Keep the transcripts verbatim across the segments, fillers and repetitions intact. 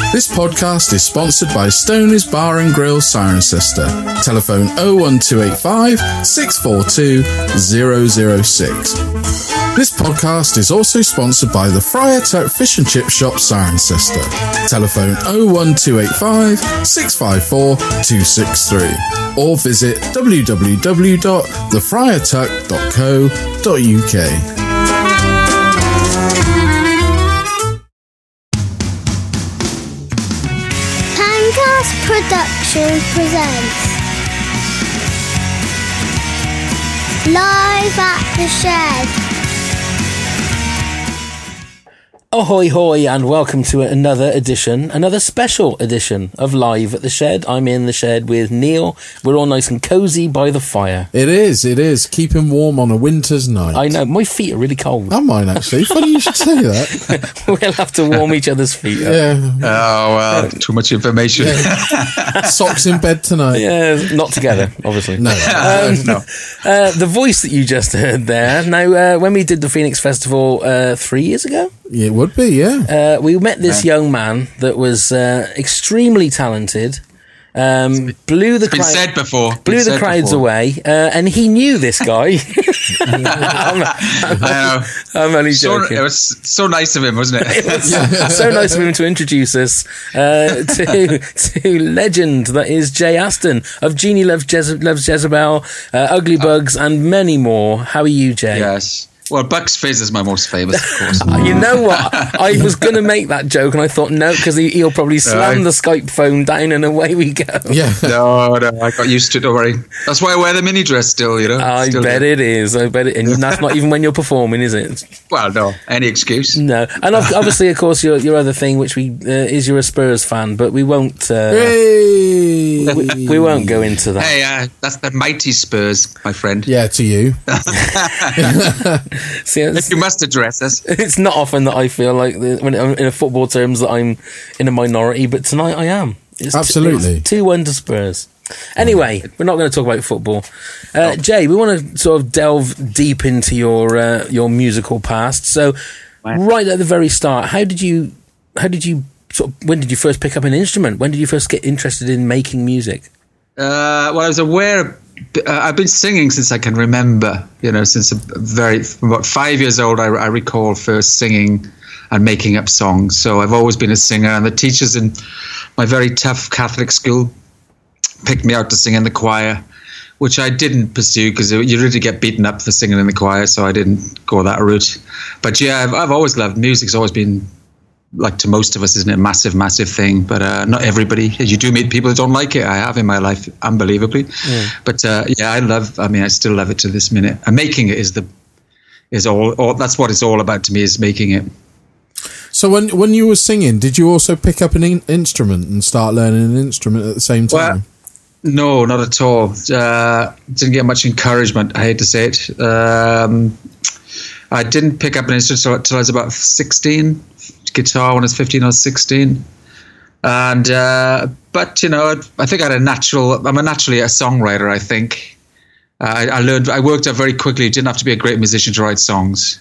This podcast is sponsored by Stoney's Bar and Grill Siren Sister. Telephone oh one two eight five, six four two, zero zero six. This podcast is also sponsored by the Friar Tuck Fish and Chip Shop Siren Sister. Telephone oh one two eight five, six five four, two six three or visit w w w dot the friar tuck dot co dot u k. Pancast Production presents Live at the Shed. Ahoy hoy and welcome to another edition, another special edition of Live at the Shed. I'm in the shed with Neil. We're all nice and cosy by the fire. It is, it is. Keeping warm on a winter's night. I know, my feet are really cold. Oh, mine actually. Funny you should say that. We'll have to warm each other's feet up. Yeah. Oh, well, too much information. Yeah. Socks in bed tonight. Yeah, not together, obviously. No. Um, no. Uh, the voice that you just heard there. Now, uh, when we did the Phoenix Festival uh, three years ago, It would be, yeah. Uh, we met this young man that was uh, extremely talented. Um, blew the It's been crowd, said before. blew Been the said crowds before. away, uh, and he knew this guy. I'm, I'm, I know. I'm only So, joking. it was so nice of him, wasn't it? It was so nice of him to introduce us uh, to to legend that is Jay Aston of Jeannie Loves, Jeze- Loves Jezebel, uh, Ugly Bugs, and many more. How are you, Jay? Yes. Well, Bucks Fizz is my most famous, of course. Uh, You know what? I was going to make that joke, and I thought no, because he, he'll probably slam Right. the Skype phone down, and away we go. Yeah. No, no, I got used to it, don't worry. That's why I wear the mini dress still, you know. I Still bet do. it is. I bet it, and that's not even when you're performing, is it? Well, no, any excuse. No, and ob- obviously, of course, your your other thing, which we uh, is you're a Spurs fan, but we won't. Uh, Hey. we, we won't go into that. Hey, uh, that's the mighty Spurs, my friend. Yeah, to you. See, it's, You must address us. it's not often that I feel like the, when I'm in a football terms that I'm in a minority, but tonight I am. It's Absolutely. two one to Spurs. Anyway, we're not going to talk about football. Uh, Jay, we want to sort of delve deep into your uh, your musical past. So, right at the very start, how did you how did you sort of, when did you first pick up an instrument? When did you first get interested in making music? Uh, well, I was aware. Of, uh, I've been singing since I can remember. You know, since a very from about five years old, I, I recall first singing and making up songs. So I've always been a singer, and the teachers in my very tough Catholic school picked me out to sing in the choir, which I didn't pursue because you really get beaten up for singing in the choir, so I didn't go that route. But yeah, I've, I've always loved music. It's always been, like to most of us, isn't it, a massive, massive thing. But uh, not everybody. You do meet people that don't like it. I have in my life, unbelievably. Yeah. But uh, yeah, I love. I mean, I still love it to this minute. And making it is the is all. all that's what it's all about to me. Is making it. So when when you were singing, did you also pick up an in- instrument and start learning an instrument at the same time? Well, no, not at all. Uh, didn't get much encouragement. I hate to say it. Um, I didn't pick up an instrument until I was about sixteen. Guitar when I was fifteen or sixteen. And uh, but you know, I think I had a natural. I'm a naturally a songwriter. I think uh, I, I learned. I worked out very quickly. You didn't have to be a great musician to write songs.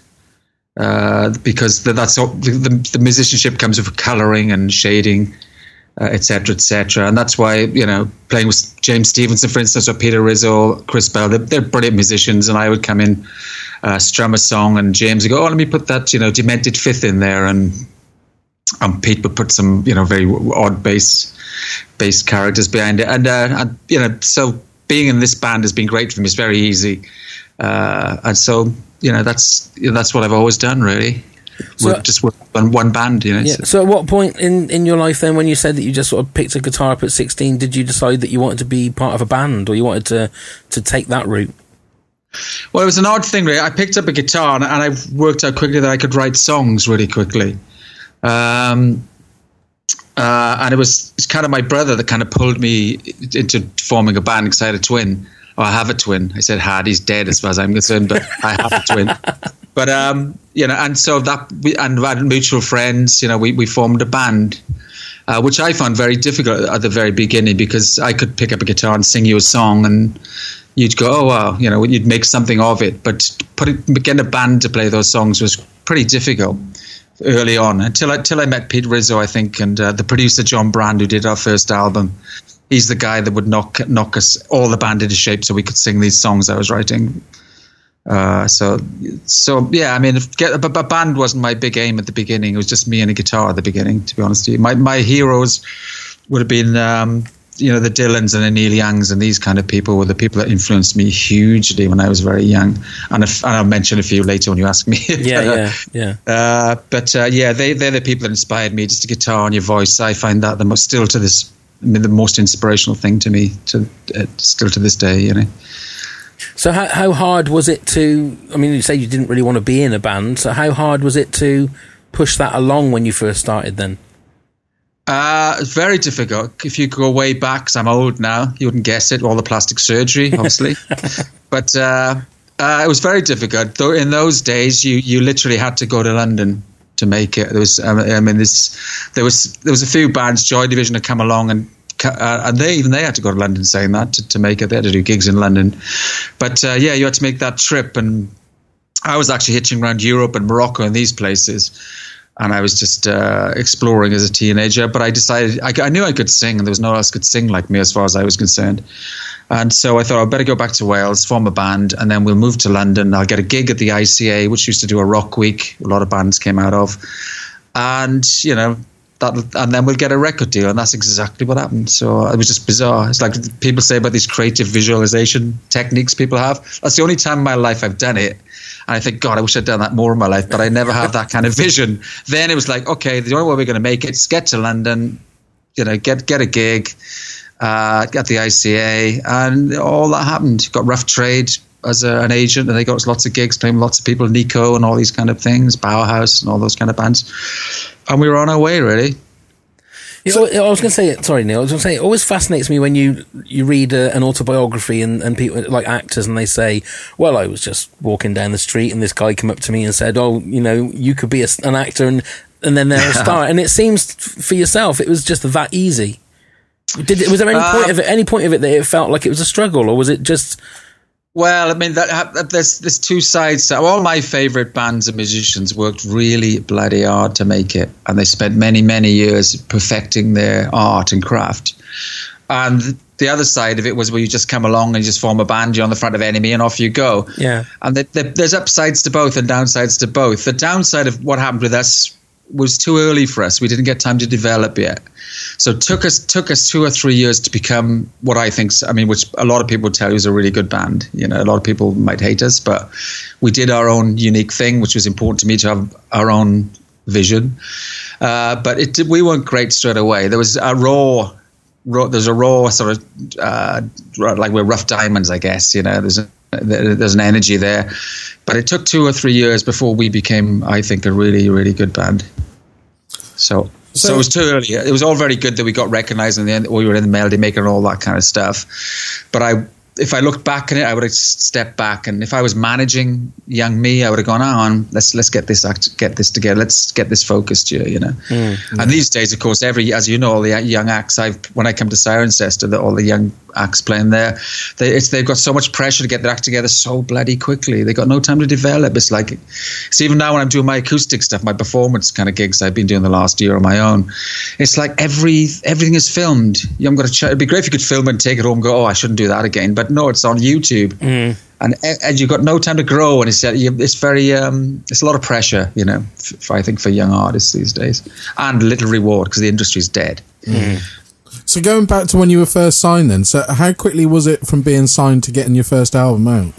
Uh, because the, that's all, the, the, the musicianship comes with colouring and shading, et cetera, et cetera. And that's why, you know, playing with James Stevenson, for instance, or Peter Rizzo, Chris Bell, they're, they're brilliant musicians. And I would come in, uh, strum a song, and James would go, oh, let me put that, you know, demented fifth in there. And, and Pete would put some, you know, very odd bass, bass characters behind it. And, uh, and, you know, so being in this band has been great for me. It's very easy. Uh, and so, you know, that's you know, that's what I've always done, really. So, work, just work on one band, you know. Yeah. So at what point in, in your life then, when you said that you just sort of picked a guitar up at sixteen, did you decide that you wanted to be part of a band, or you wanted to, to take that route? Well, it was an odd thing, really. I picked up a guitar, and, and I worked out quickly that I could write songs really quickly. Um, uh, and it was it's kind of my brother that kind of pulled me into forming a band because I had a twin. Oh, I have a twin. I said had. He's dead as far as I'm concerned, but I have a twin. But um, you know, and so that we and we had mutual friends. You know, we we formed a band, uh, which I found very difficult at the very beginning because I could pick up a guitar and sing you a song, and you'd go, oh wow, you know, you'd make something of it. But putting getting a band to play those songs was pretty difficult early on until I, until I met Pete Rizzo, I think, and uh, the producer John Brand, who did our first album. He's the guy that would knock knock us all the band into shape so we could sing these songs I was writing. Uh, so, so yeah, I mean, if get, but, but band wasn't my big aim at the beginning. It was just me and a guitar at the beginning, to be honest with you. My my heroes would have been, um, you know, the Dylans and the Neil Youngs and these kind of people were the people that influenced me hugely when I was very young. And, if, and I'll mention a few later when you ask me. Yeah, yeah, yeah. Uh, but uh, yeah, they, they're the people that inspired me. Just a guitar and your voice. I find that the most, still to this, I mean, the most inspirational thing to me, to uh, still to this day, you know. So how how hard was it to, I mean, you say you didn't really want to be in a band, so how hard was it to push that along when you first started then? Uh, it's very difficult. If you go way back, because I'm old now, you wouldn't guess it, all the plastic surgery, obviously. But uh, uh, it was very difficult. Though in those days, you, you literally had to go to London to make it. There was, um, I mean, this, there was there was a few bands, Joy Division had come along and Uh, and they even they had to go to London saying that to, to make it. They had to do gigs in London. But uh, yeah, you had to make that trip. And I was actually hitching around Europe and Morocco and these places. And I was just uh, exploring as a teenager. But I decided, I, I knew I could sing, and there was no one else could sing like me as far as I was concerned. And so I thought I'd better go back to Wales, form a band, and then we'll move to London. I'll get a gig at the I C A, which used to do a rock week. A lot of bands came out of. And, you know, That, and then we'll get a record deal, and that's exactly what happened. So it was just bizarre. It's like people say about these creative visualization techniques people have. That's the only time in my life I've done it. And I think, God, I wish I'd done that more in my life, but I never have that kind of vision. Then it was like, okay, the only way we're going to make it is get to London, you know, get get a gig, uh, get the I C A, and all that happened. Got Rough Trade as a, an agent, and they got us lots of gigs, playing with lots of people, Nico and all these kind of things, Bauhaus and all those kind of bands. And we were on our way, really. You know, I was going to say, sorry, Neil, I was going to say, it always fascinates me when you you read uh, an autobiography and, and people like actors, and they say, well, I was just walking down the street and this guy came up to me and said, oh, you know, you could be a, an actor, and, and then they're a star. And it seems for yourself, it was just that easy. Did Was there any uh, point of it, any point of it that it felt like it was a struggle, or was it just... Well, I mean, that, there's there's two sides. All my favourite bands and musicians worked really bloody hard to make it, and they spent many, many years perfecting their art and craft. And the other side of it was where you just come along and you just form a band, you're on the front of Enemy, and off you go. Yeah. And the, the, there's upsides to both and downsides to both. The downside of what happened with us was too early for us. We didn't get time to develop yet. So it took us took us two or three years to become what I think, I mean, which a lot of people would tell you is a really good band. You know, a lot of people might hate us, but we did our own unique thing, which was important to me to have our own vision. Uh, but it did, we weren't great straight away. There was a raw, raw there's a raw sort of, uh, like we're rough diamonds, I guess, you know, there's a, there's an energy there. But it took two or three years before we became, I think, a really, really good band. So... So, so it was too early. It was all very good that we got recognized in the end. We were in the Melody Maker and all that kind of stuff. But I, if I looked back on it, I would have stepped back. And if I was managing young me, I would have gone on. Let's let's get this act, get this together. Let's get this focused here. You know. Mm, mm. And these days, of course, every as you know, all the young acts. I've when I come to Cirencester, the, all the young acts playing there, they, it's they've got so much pressure to get their act together so bloody quickly. They got no time to develop. It's like, it's even now when I'm doing my acoustic stuff, my performance kind of gigs I've been doing the last year on my own. It's like every everything is filmed. You haven't got to. Ch- it'd be great if you could film it and take it home and go, oh, I shouldn't do that again. But no, it's on YouTube, mm. and and you've got no time to grow. And it's it's very um, it's a lot of pressure, you know. For, I think for young artists these days, and little reward because the industry's dead. Mm. So going back to when you were first signed, then, so how quickly was it from being signed to getting your first album out?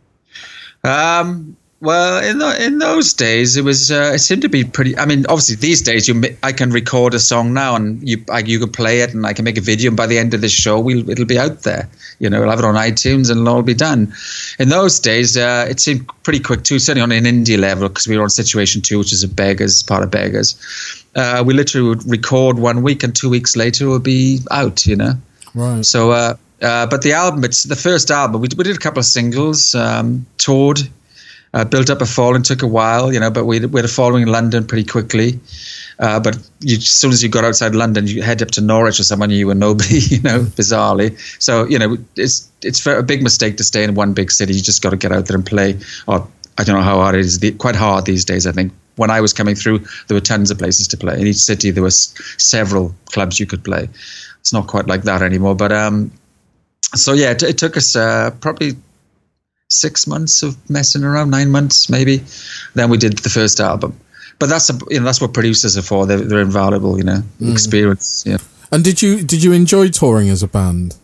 Um. Well, in the, in those days, it was uh, it seemed to be pretty. I mean, obviously, these days, you I can record a song now, and you I, you can play it, and I can make a video, and by the end of this show, we'll it'll be out there. You know, we'll have it on iTunes, and it'll all be done. In those days, uh, it seemed pretty quick too, certainly on an indie level, because we were on Situation Two, which is a Beggars part of Beggars. Uh, we literally would record one week, and two weeks later, it would be out. You know, right? So, uh, uh, but the album, it's the first album. We we did a couple of singles, um, toured. Uh, built up a following, took a while, you know, but we, we had a following in London pretty quickly. Uh, but you, as soon as you got outside London, you head up to Norwich or someone you were nobody, you know, bizarrely. So, you know, it's it's a big mistake to stay in one big city. You just got to get out there and play. Or I don't know how hard it is. Quite hard these days, I think. when I was coming through, there were tons of places to play. In each city, there was several clubs you could play. It's not quite like that anymore. But um, so, yeah, it, it took us uh, probably six months of messing around, nine months maybe. Then we did the first album. But that's a, you know that's what producers are for. They're, they're invaluable, you know, mm. experience. Yeah. And did you did you enjoy touring as a band?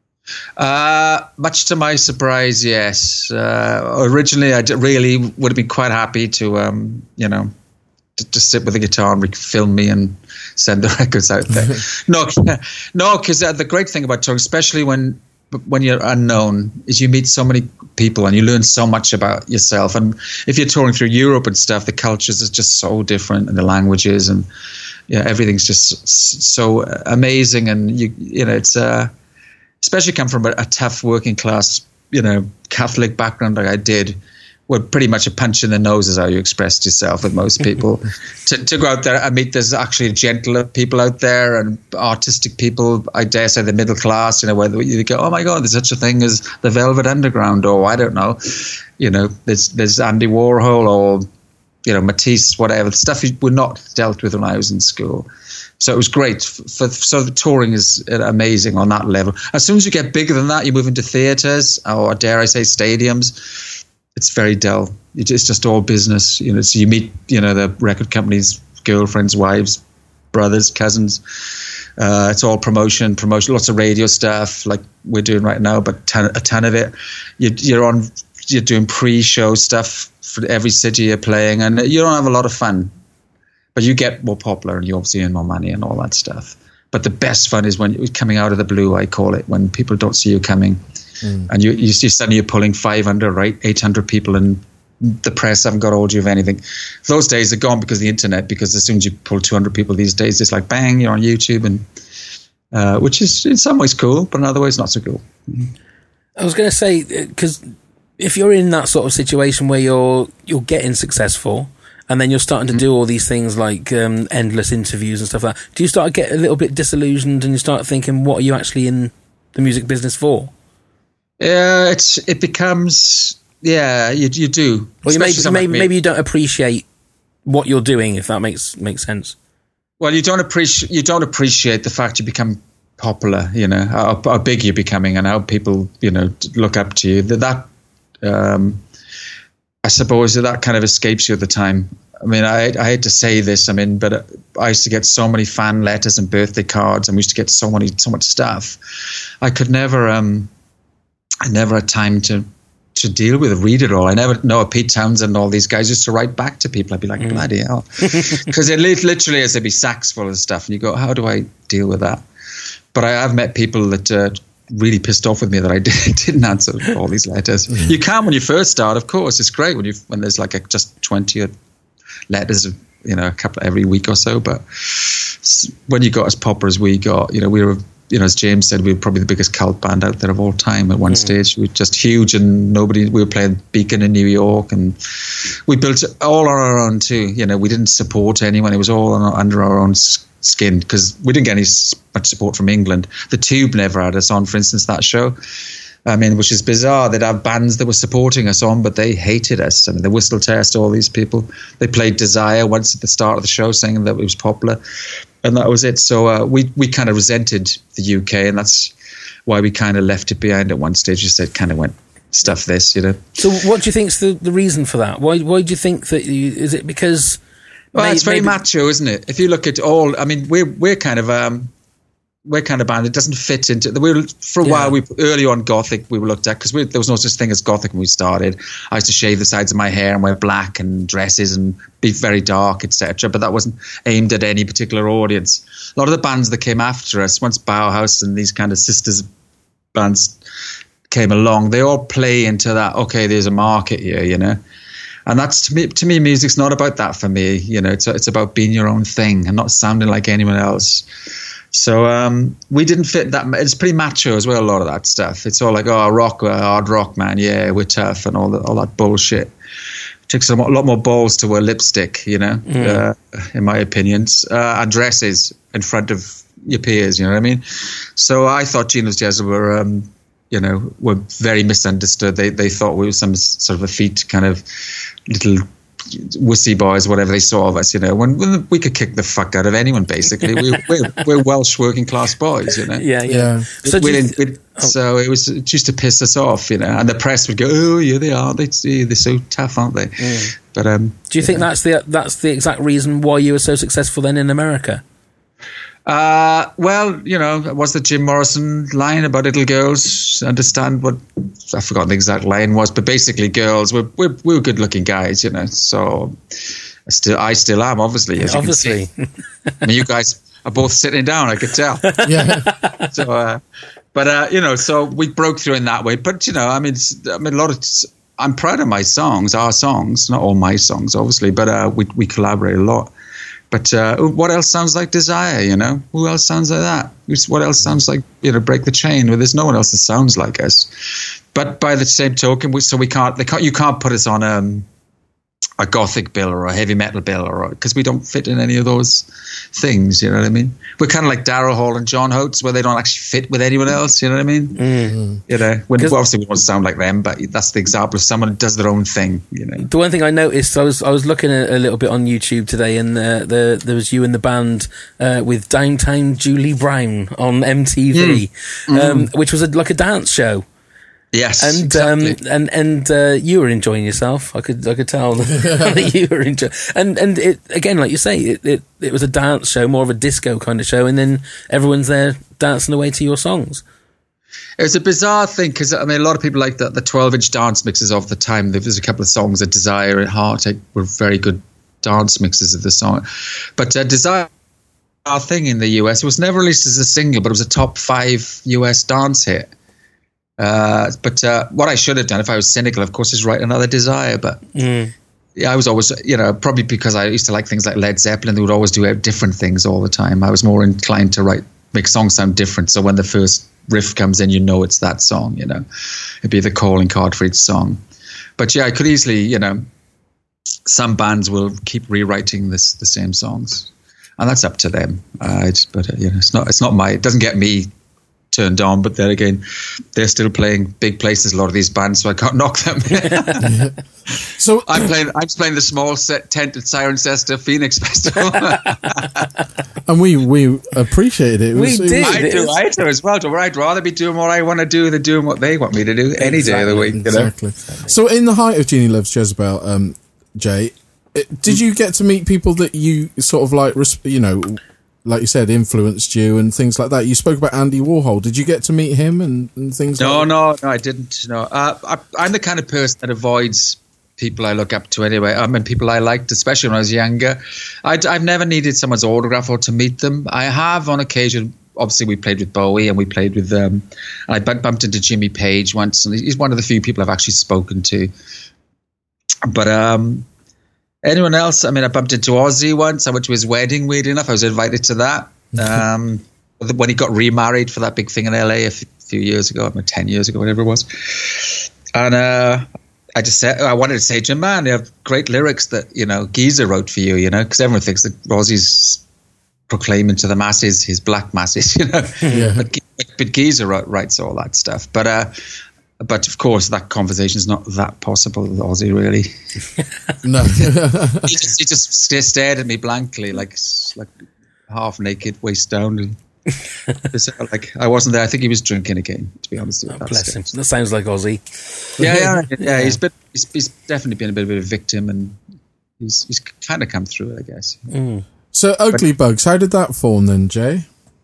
Uh, much to my surprise, yes. Uh, originally, I really would have been quite happy to, um, you know, to, to sit with a guitar and film me and send the records out there. no, no, because uh, the great thing about touring, especially when when you're unknown, is you meet so many people and you learn so much about yourself. And if you're touring through Europe and stuff, the cultures are just so different, and the languages, and yeah, everything's just so amazing. And you, you know, it's uh, especially come from a, a tough working class, you know, Catholic background like I did. Well, pretty much a punch in the nose is how you expressed yourself with most people. to, to go out there and meet, there's actually gentler people out there and artistic people, I dare say the middle class, you know, where you go, oh my God, there's such a thing as the Velvet Underground, or I don't know, you know, there's there's Andy Warhol or, you know, Matisse, whatever, stuff you would not dealt with when I was in school. So it was great. For, so the touring is amazing on that level. As soon as you get bigger than that, you move into theatres, or dare I say stadiums. It's very dull. It's just all business, you know. So you meet, you know, the record companies, girlfriends, wives, brothers, cousins. Uh, it's all promotion, promotion, lots of radio stuff like we're doing right now, but ton, a ton of it. You, you're on, you're doing pre-show stuff for every city you're playing, and you don't have a lot of fun. But you get more popular, and you obviously earn more money and all that stuff. But the best fun is when you're coming out of the blue, I call it, when people don't see you coming. Mm. And you, you see suddenly you're pulling five hundred, right, eight hundred people, and the press haven't got hold of you of anything. Those days are gone because of the internet, because as soon as you pull two hundred people these days, it's like, bang, you're on YouTube, and uh, which is in some ways cool, but in other ways not so cool. Mm. I was going to say, because if you're in that sort of situation where you're you're getting successful, and then you're starting to mm. do all these things like um, endless interviews and stuff like that, do you start to get a little bit disillusioned, and you start thinking, what are you actually in the music business for? Yeah, it's it becomes yeah you you do. Well, you maybe maybe, like maybe you don't appreciate what you're doing, if that makes makes sense. Well, you don't appreciate you don't appreciate the fact you become popular. You know how, how big you're becoming, and how people, you know, look up to you. That um, I suppose that kind of escapes you at the time. I mean, I I hate to say this, I mean, but I used to get so many fan letters and birthday cards, and we used to get so many so much stuff. I could never um. I never had time to to deal with it, read it all. I never know Pete Townsend and all these guys used to write back to people. I'd be like, mm. bloody hell. Because it literally is, there'd be sacks full of stuff. And you go, how do I deal with that? But I have met people that uh, really pissed off with me that I did, didn't answer all these letters. Mm. You can when you first start, of course. It's great when you when there's like a, just twenty letters, you know, a couple every week or so. But when you got as popular as we got, you know, we were... You know, as James said, we were probably the biggest cult band out there of all time at one mm. stage. We were just huge, and nobody, we were playing Beacon in New York, and we built it all on our own too. You know, we didn't support anyone. It was all on, under our own skin, because we didn't get any much support from England. The Tube never had us on, for instance, that show. I mean, which is bizarre. They'd have bands that were supporting us on, but they hated us. I mean, the Whistle Test, all these people. They played Desire once at the start of the show, saying that it was popular. And that was it. So uh, we, we kind of resented the U K, and that's why we kind of left it behind at one stage. Just said, kind of went, stuff this, you know. So what do you think's the, the reason for that? Why why do you think that you, is it because... Well, may, it's very maybe, macho, isn't it? If you look at all, I mean, we're, we're kind of... Um, we're kind of band. It doesn't fit into we were, for a yeah. while. We early on Gothic we were looked at, because there was no such thing as Gothic when we started. I used to shave the sides of my hair and wear black and dresses and be very dark, et cetera. But that wasn't aimed at any particular audience. A lot of the bands that came after us, once Bauhaus and these kind of sisters bands came along, they all play into that. Okay, there's a market here, you know. And that's to me. To me, music's not about that for me. You know, it's it's about being your own thing and not sounding like anyone else. So um, we didn't fit that. It's pretty macho as well, a lot of that stuff. It's all like, oh, rock, uh, hard rock, man. Yeah, we're tough and all, the, all that bullshit. It takes a lot more balls to wear lipstick, you know, mm. uh, in my opinions, uh, and dresses in front of your peers, you know what I mean? So I thought Geno's Jezza were, um, you know, were very misunderstood. They they thought we were some sort of effete kind of little wussy boys, whatever they saw of us, you know, when, when we could kick the fuck out of anyone, basically. we, we're, we're Welsh working class boys, you know. Yeah, yeah. yeah. So, we'd, th- we'd, oh. so it was just to piss us off, you know, and the press would go, oh, yeah, they are. They, they're so tough, aren't they? Mm. But um, do you think know. that's the that's the exact reason why you were so successful then in America? Uh, well, you know, what's the Jim Morrison line about little girls understand what, I forgot the exact line was, but basically girls, we're, we're, we're good looking guys, you know, so I still, I still am, obviously, as obviously. You can see. I mean, you guys are both sitting down, I could tell. Yeah. So, uh, but, uh, you know, so we broke through in that way, but, you know, I mean, I mean, a lot of, I'm proud of my songs, our songs, not all my songs, obviously, but, uh, we, we collaborate a lot. But uh, what else sounds like Desire, you know? Who else sounds like that? What else sounds like, you know, Break the Chain? Well, there's no one else that sounds like us. But by the same token, we, so we can't, they can't, you can't put us on um, a gothic bill or a heavy metal bill, or because we don't fit in any of those things, you know what I mean? We're kind of like Daryl Hall and John Holtz, where they don't actually fit with anyone else, you know what I mean? Mm-hmm. You know, when, well, obviously we don't sound like them, but that's the example of someone who does their own thing, you know. The one thing I noticed, I was I was looking at a little bit on YouTube today, and uh, the, there was you in the band uh, with Downtown Julie Brown on M T V, mm. um, mm. which was a, like a dance show. Yes, and exactly. um, and and uh, you were enjoying yourself. I could I could tell that you were enjoying. And and it again, like you say, it, it it was a dance show, more of a disco kind of show, and then everyone's there dancing away to your songs. It was a bizarre thing because I mean, a lot of people like the the twelve inch dance mixes of the time. There was a couple of songs that Desire and Heartache were very good dance mixes of the song, but uh, Desire. Our thing in the U S, it was never released as a single, but it was a top five U S dance hit. Uh, but uh, what I should have done, if I was cynical, of course, is write another Desire. But mm. yeah, I was always, you know, probably because I used to like things like Led Zeppelin, they would always do different things all the time. I was more inclined to write, make songs sound different. So when the first riff comes in, you know it's that song, you know. It'd be the calling card for each song. But yeah, I could easily, you know, some bands will keep rewriting this the same songs, and that's up to them. Uh, but uh, you know, it's not, it's not my, it doesn't get me turned on, but then again, they're still playing big places, a lot of these bands, so I can't knock them. Yeah. So I'm playing I'm playing the small set tent at Cirencester Phoenix Festival. And we we appreciated it. it was, we did. I do, was... I do as well. I'd rather be doing what I want to do than doing what they want me to do any exactly, day of the week. Exactly. You know? So in the height of Jeannie Loves Jezebel, um, Jay, it, did you get to meet people that you sort of like, you know, like you said, influenced you and things like that? You spoke about Andy Warhol. Did you get to meet him and, and things no, like no, that? No, no, I didn't. No, uh, I, I'm the kind of person that avoids people I look up to anyway. I mean, people I liked, especially when I was younger. I'd, I've never needed someone's autograph or to meet them. I have on occasion. Obviously, we played with Bowie and we played with, um, and I bumped into Jimmy Page once, and he's one of the few people I've actually spoken to. But, um, anyone else? I mean, I bumped into Ozzy once. I went to his wedding, weird enough. I was invited to that. Um, when he got remarried for that big thing in L A a few years ago, I mean, ten years ago, whatever it was. And uh, I just said, I wanted to say to him, man, you have great lyrics that, you know, Geezer wrote for you, you know, because everyone thinks that Ozzy's proclaiming to the masses, his black masses, you know. Yeah. But, but Geezer writes all that stuff. But, uh, But of course, that conversation is not that possible with Ozzy, really. No, he, just, he just stared at me blankly, like like half naked, waist down. And like I wasn't there. I think he was drinking again. To be honest, oh, bless him. That sounds like Ozzy. Yeah, yeah, yeah. yeah. He's been he's, he's definitely been a bit of a victim, and he's he's kind of come through it, I guess. Mm. So, Ugly but, Bugs, how did that form then, Jay?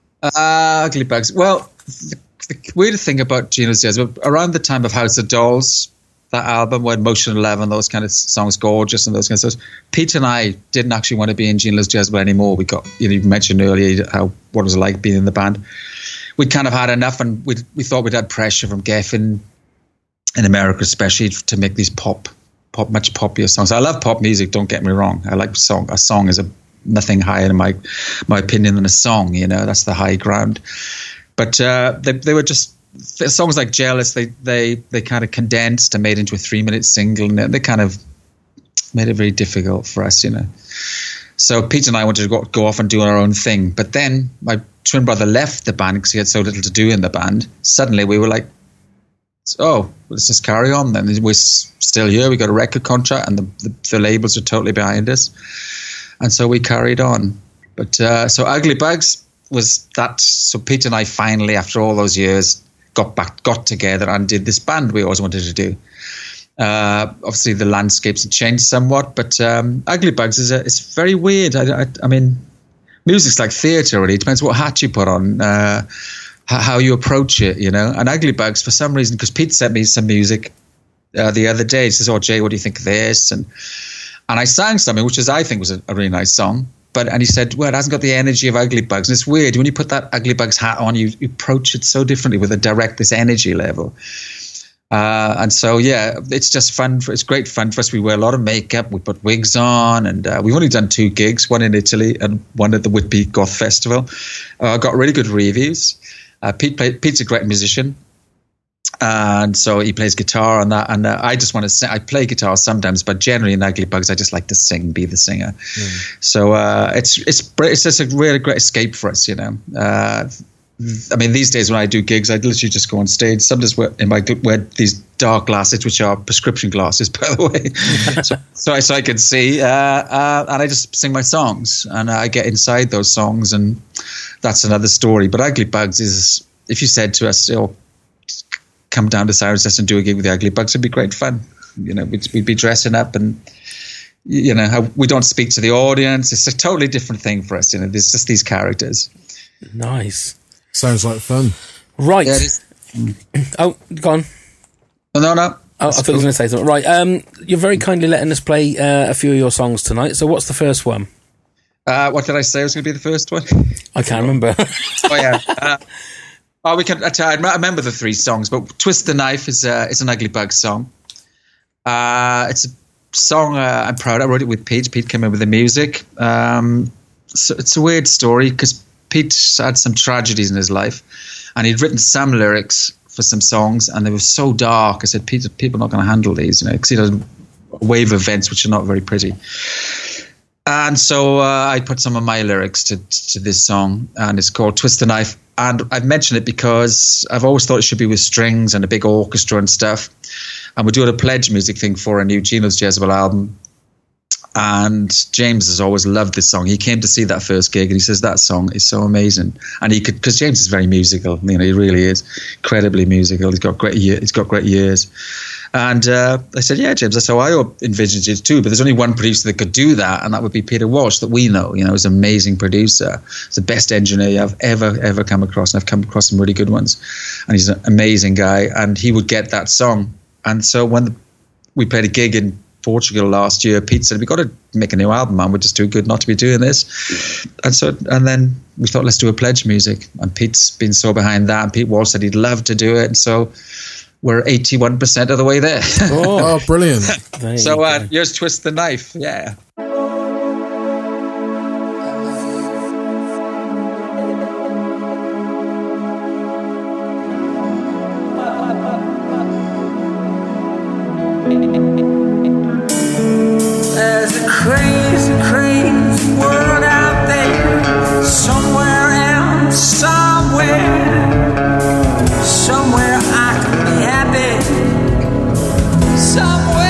Uh, Ugly Bugs. Well. The, The weird thing about Jeannie Jezebel, around the time of House of Dolls, that album when Motion eleven, those kind of songs, Gorgeous and those kind of stuff, Pete and I didn't actually want to be in Jeannie Jezebel anymore. We got, you know, you mentioned earlier how what it was like being in the band. We'd kind of had enough, and we we thought we'd had pressure from Geffen in America, especially to make these pop, pop, much poppier songs. I love pop music. Don't get me wrong. I like song. A song is a nothing higher in my my opinion than a song. You know, that's the high ground. But uh, they they were just songs like Jealous. They they they kind of condensed and made into a three minute single, and they kind of made it very difficult for us, you know. So Pete and I wanted to go, go off and do our own thing. But then my twin brother left the band because he had so little to do in the band. Suddenly we were like oh, let's just carry on then. We're still here. We got a record contract, and the, the, the labels are totally behind us. And so we carried on. But uh, so Ugly Bugs was that. So Pete and I finally, after all those years, got back, got together and did this band we always wanted to do. Uh, obviously, the landscapes had changed somewhat, but um, Ugly Bugs is a, it's very weird. I, I, I mean, music's like theatre, really. It depends what hat you put on, uh, how you approach it, you know. And Ugly Bugs, for some reason, because Pete sent me some music uh, the other day. He says, "Oh, Jay, what do you think of this?" And and I sang something, which is, I think, was a, a really nice song. But and he said, well, it hasn't got the energy of Ugly Bugs. And it's weird. When you put that Ugly Bugs hat on, you, you approach it so differently with a direct, this energy level. Uh, and so, yeah, it's just fun. For, it's great fun for us. We wear a lot of makeup. We put wigs on. And uh, we've only done two gigs, one in Italy and one at the Whitby Goth Festival. Uh, got really good reviews. Uh, Pete play, Pete's a great musician. And so he plays guitar on that. And uh, I just want to sing. I play guitar sometimes, but generally in Ugly Bugs, I just like to sing, be the singer. Mm. So uh, it's it's it's just a really great escape for us, you know. Uh, I mean, these days when I do gigs, I literally just go on stage. Sometimes wear, in my, wear these dark glasses, which are prescription glasses, by the way, so, so, I, so I can see. Uh, uh, and I just sing my songs, and I get inside those songs, and that's another story. But Ugly Bugs is, if you said to us, oh, come down to Cirencester and do a gig with the Ugly Bugs, it'd be great fun. You know, we'd, we'd be dressing up, and you know, how we don't speak to the audience. It's a totally different thing for us. You know, there's just these characters. Nice. Sounds like fun. Right. Yeah, oh, go on. No, no, no. Oh, I thought you were going to say something. Right. Um, you're very kindly letting us play uh, a few of your songs tonight. So what's the first one? Uh, what did I say was going to be the first one? I can't remember. oh, yeah. Uh, oh, we can. I remember the three songs, but Twist the Knife is, uh, is an Ugly Bugs song. Uh, it's a song uh, I'm proud of. I wrote it with Pete. Pete came in with the music. Um, so it's a weird story because Pete had some tragedies in his life, and he'd written some lyrics for some songs, and they were so dark. I said, Pete, people are not going to handle these, you know, because he does a wave of events which are not very pretty. And so uh, I put some of my lyrics to, to this song, and it's called Twist the Knife. And I've mentioned it because I've always thought it should be with strings and a big orchestra and stuff. And we're doing a pledge music thing for a new Gino's Jezebel album. And James has always loved this song. He came to see that first gig, and he says that song is so amazing. And he could, because James is very musical. You know, he really is incredibly musical. He's got great year, he's got great years. And uh, I said, yeah, James, that's how I envisioned it too. But there's only one producer that could do that, and that would be Peter Walsh, that we know. You know, he's an amazing producer. He's the best engineer I've ever, ever come across. And I've come across some really good ones. And he's an amazing guy. And he would get that song. And so when the, we played a gig in Portugal last year, Pete said, we've got to make a new album, man. We're just too good not to be doing this. And so, and then we thought, let's do a pledge music. And Pete's been so behind that. And Pete Walsh said he'd love to do it. And so we're eighty-one percent of the way there. Oh, oh brilliant. So uh, here's Twist the Knife. Yeah. There's a crazy, crazy world out there, somewhere else, somewhere, somewhere I can be happy, somewhere.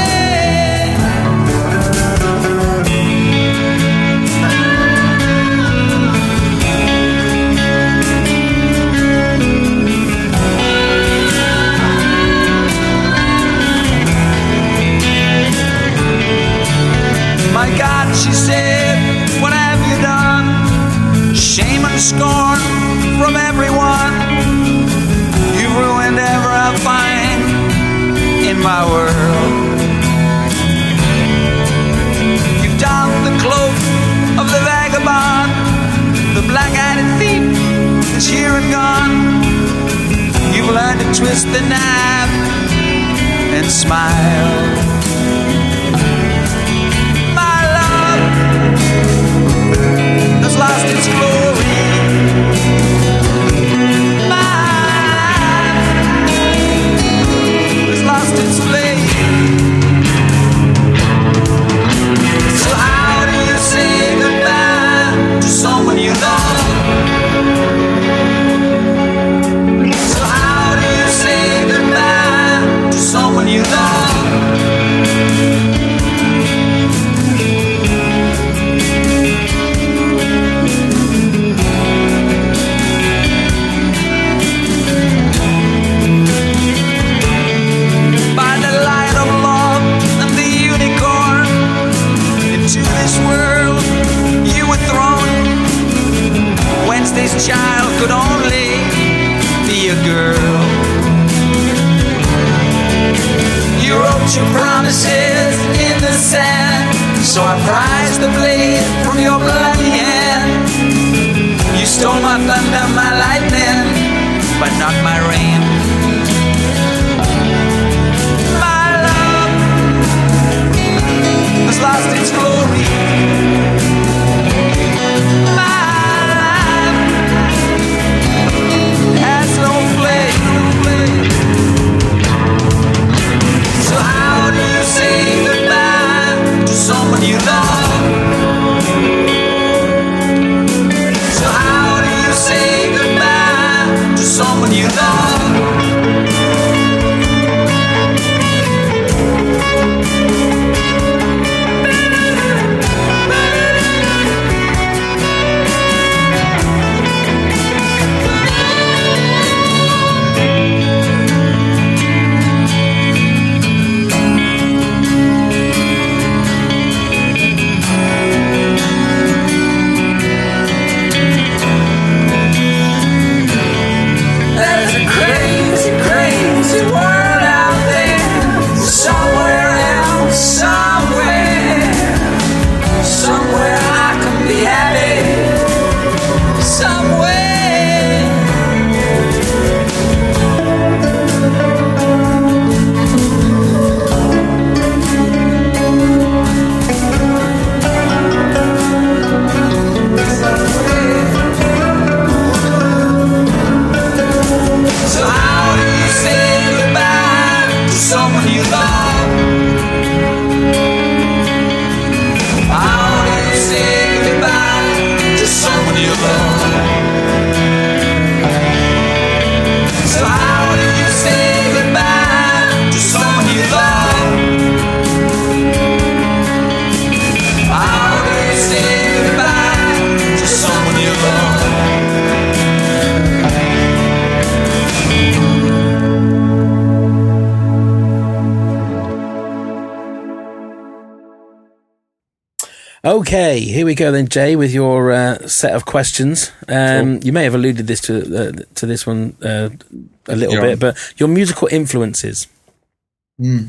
My God, she said, what have you done? Shame and scorn from everyone. You ruined everything in my world. You've donned the cloak of the vagabond, the black-eyed thief is here and gone. You've learned to twist the knife and smile. Has lost its glory. My life has lost its flame. So how do you say goodbye to someone you love? So how do you say goodbye this child could only be a girl. You wrote your promises in the sand, so I prized the blade from your bloody hand. You stole my thunder, my lightning, but not my rain. My love has lost its glory. My life has no flame. So how do you say goodbye to someone you love? So how do you say goodbye to someone you love? Okay, here we go then, Jay, with your uh, set of questions. Um, sure. You may have alluded this to uh, to this one uh, a little You're bit, on. But your musical influences. Mm.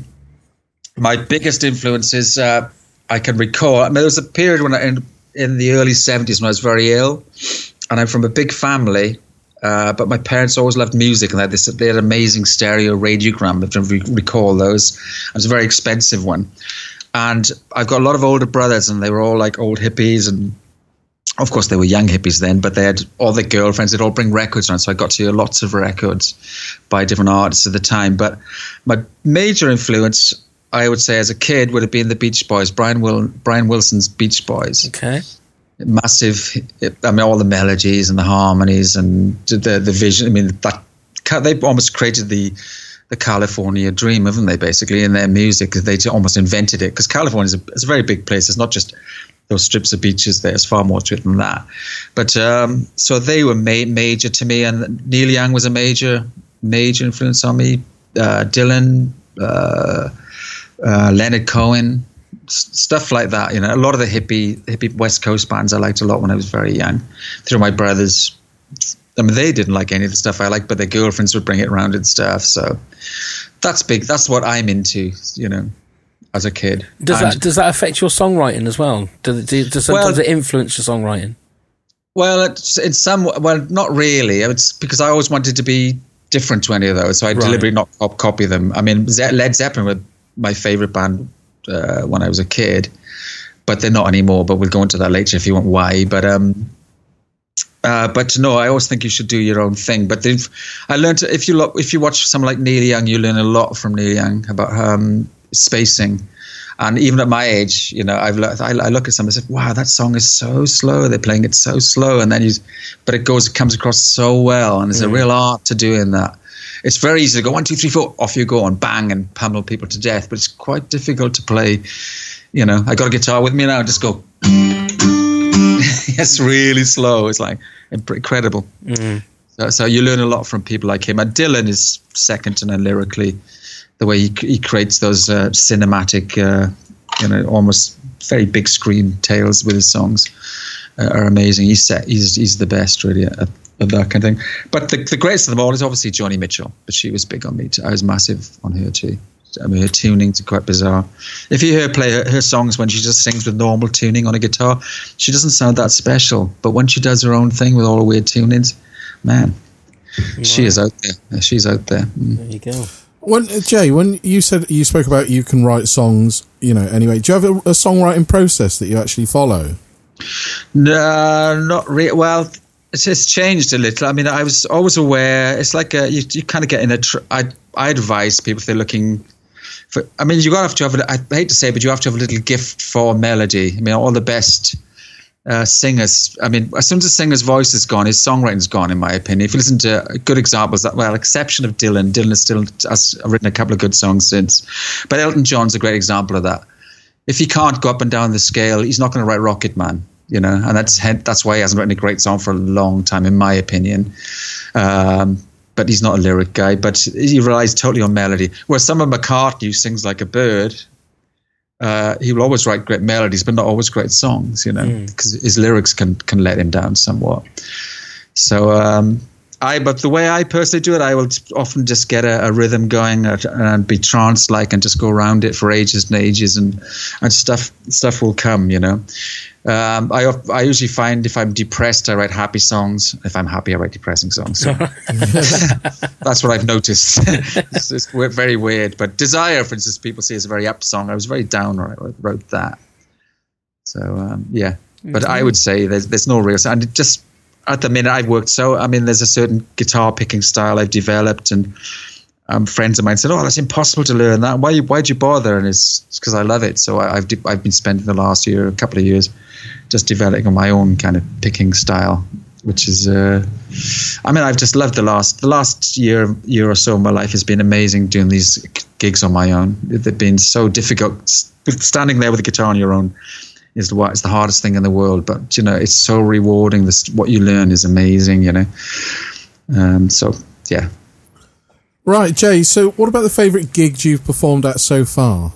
My biggest influences, uh, I can recall. I mean, there was a period when I, in in the early seventies when I was very ill, and I'm from a big family. Uh, but my parents always loved music, and they had this they had an amazing stereo radiogram. If you recall those, it was a very expensive one. And I've got a lot of older brothers, and they were all like old hippies, and of course they were young hippies then, but they had all their girlfriends. They'd all bring records around, so I got to hear lots of records by different artists at the time. But my major influence, I would say, as a kid, would have been the Beach Boys, Brian Wil- Brian Wilson's Beach Boys. Okay. Massive, I mean, all the melodies and the harmonies and the the vision. I mean, that they almost created the the California dream, haven't they, basically, in their music? They almost invented it, because California is a, it's a very big place. It's not just those strips of beaches there. It's far more to it than that. But um, so they were ma- major to me, and Neil Young was a major, major influence on me. Uh, Dylan, uh, uh, Leonard Cohen, s- stuff like that. You know, a lot of the hippie, hippie West Coast bands I liked a lot when I was very young. Through my brothers. I mean, they didn't like any of the stuff I liked, but their girlfriends would bring it around and stuff. So that's big. That's what I'm into, you know, as a kid. Does and, that does that affect your songwriting as well? Does it, does sometimes well, it influence your songwriting? Well, it's, it's some. Well, not really. It's because I always wanted to be different to any of those, so I right. deliberately not cop- copy them. I mean, Led Zeppelin were my favorite band uh, when I was a kid, but they're not anymore. But we'll go into that later if you want why. But um. Uh, but no, I always think you should do your own thing. But I learned if you look, if you watch someone like Neil Young, you learn a lot from Neil Young about um, spacing. And even at my age, you know, I've I, I look at someone and say, "Wow, that song is so slow. They're playing it so slow." And then you, but it goes, it comes across so well, and there's mm. a real art to doing that. It's very easy to go one, two, three, four, off you go, and bang, and pummel people to death. But it's quite difficult to play. You know, I got a guitar with me now, and just go. It's really slow. It's like incredible. Mm-hmm. So, so you learn a lot from people like him. And Dylan is second to none lyrically. The way he he creates those uh, cinematic, uh, you know, almost very big screen tales with his songs. uh, are amazing. He's set, he's he's the best really at, at that kind of thing. But the the greatest of them all is obviously Joni Mitchell. But she was big on me too. I was massive on her too. I mean, her tunings are quite bizarre. If you hear her play her, her songs when she just sings with normal tuning on a guitar, she doesn't sound that special. But when she does her own thing with all the weird tunings, man, wow. she is out there. She's out there. Mm. There you go. When Jay, when you said you spoke about you can write songs, you know, anyway, do you have a, a songwriting process that you actually follow? No, not really. Well, it's, it's changed a little. I mean, I was always aware. It's like a, you, you kind of get in a. Tr- I I advise people if they're looking. For, I mean, you got to have. A, I hate to say, but you have to have a little gift for melody. I mean, all the best uh, singers. I mean, as soon as a singer's voice is gone, his songwriting's gone. In my opinion, if you listen to good examples, that well, exception of Dylan. Dylan has still has written a couple of good songs since, but Elton John's a great example of that. If he can't go up and down the scale, he's not going to write Rocket Man. You know, and that's that's why he hasn't written a great song for a long time, in my opinion. Um, But he's not a lyric guy, but he relies totally on melody. Whereas some of McCartney, who sings like a bird, uh, he will always write great melodies, but not always great songs, you know, because mm. his lyrics can, can let him down somewhat. So, um, I, but the way I personally do it, I will often just get a, a rhythm going and be trance-like and just go around it for ages and ages, and, and stuff stuff will come, you know. Um, I I usually find if I'm depressed, I write happy songs. If I'm happy, I write depressing songs. So that's what I've noticed. it's, it's very weird. But Desire, for instance, people say is a very up song. I was very down when I wrote that. So, um, yeah. But mm-hmm. I would say there's there's no real... And it just... At the minute, I've worked so... I mean, there's a certain guitar picking style I've developed, and um, friends of mine said, oh, that's impossible to learn that. Why why'd you bother? And it's because I love it. So I, I've I've been spending the last year, a couple of years, just developing my own kind of picking style, which is... Uh, I mean, I've just loved the last... The last year year or so of my life has been amazing doing these gigs on my own. They've been so difficult. Standing there with a guitar on your own is the, it's the hardest thing in the world, but you know, it's so rewarding. This, what you learn is amazing, you know. Um, so yeah. Right, Jay. So, what about the favourite gigs you've performed at so far?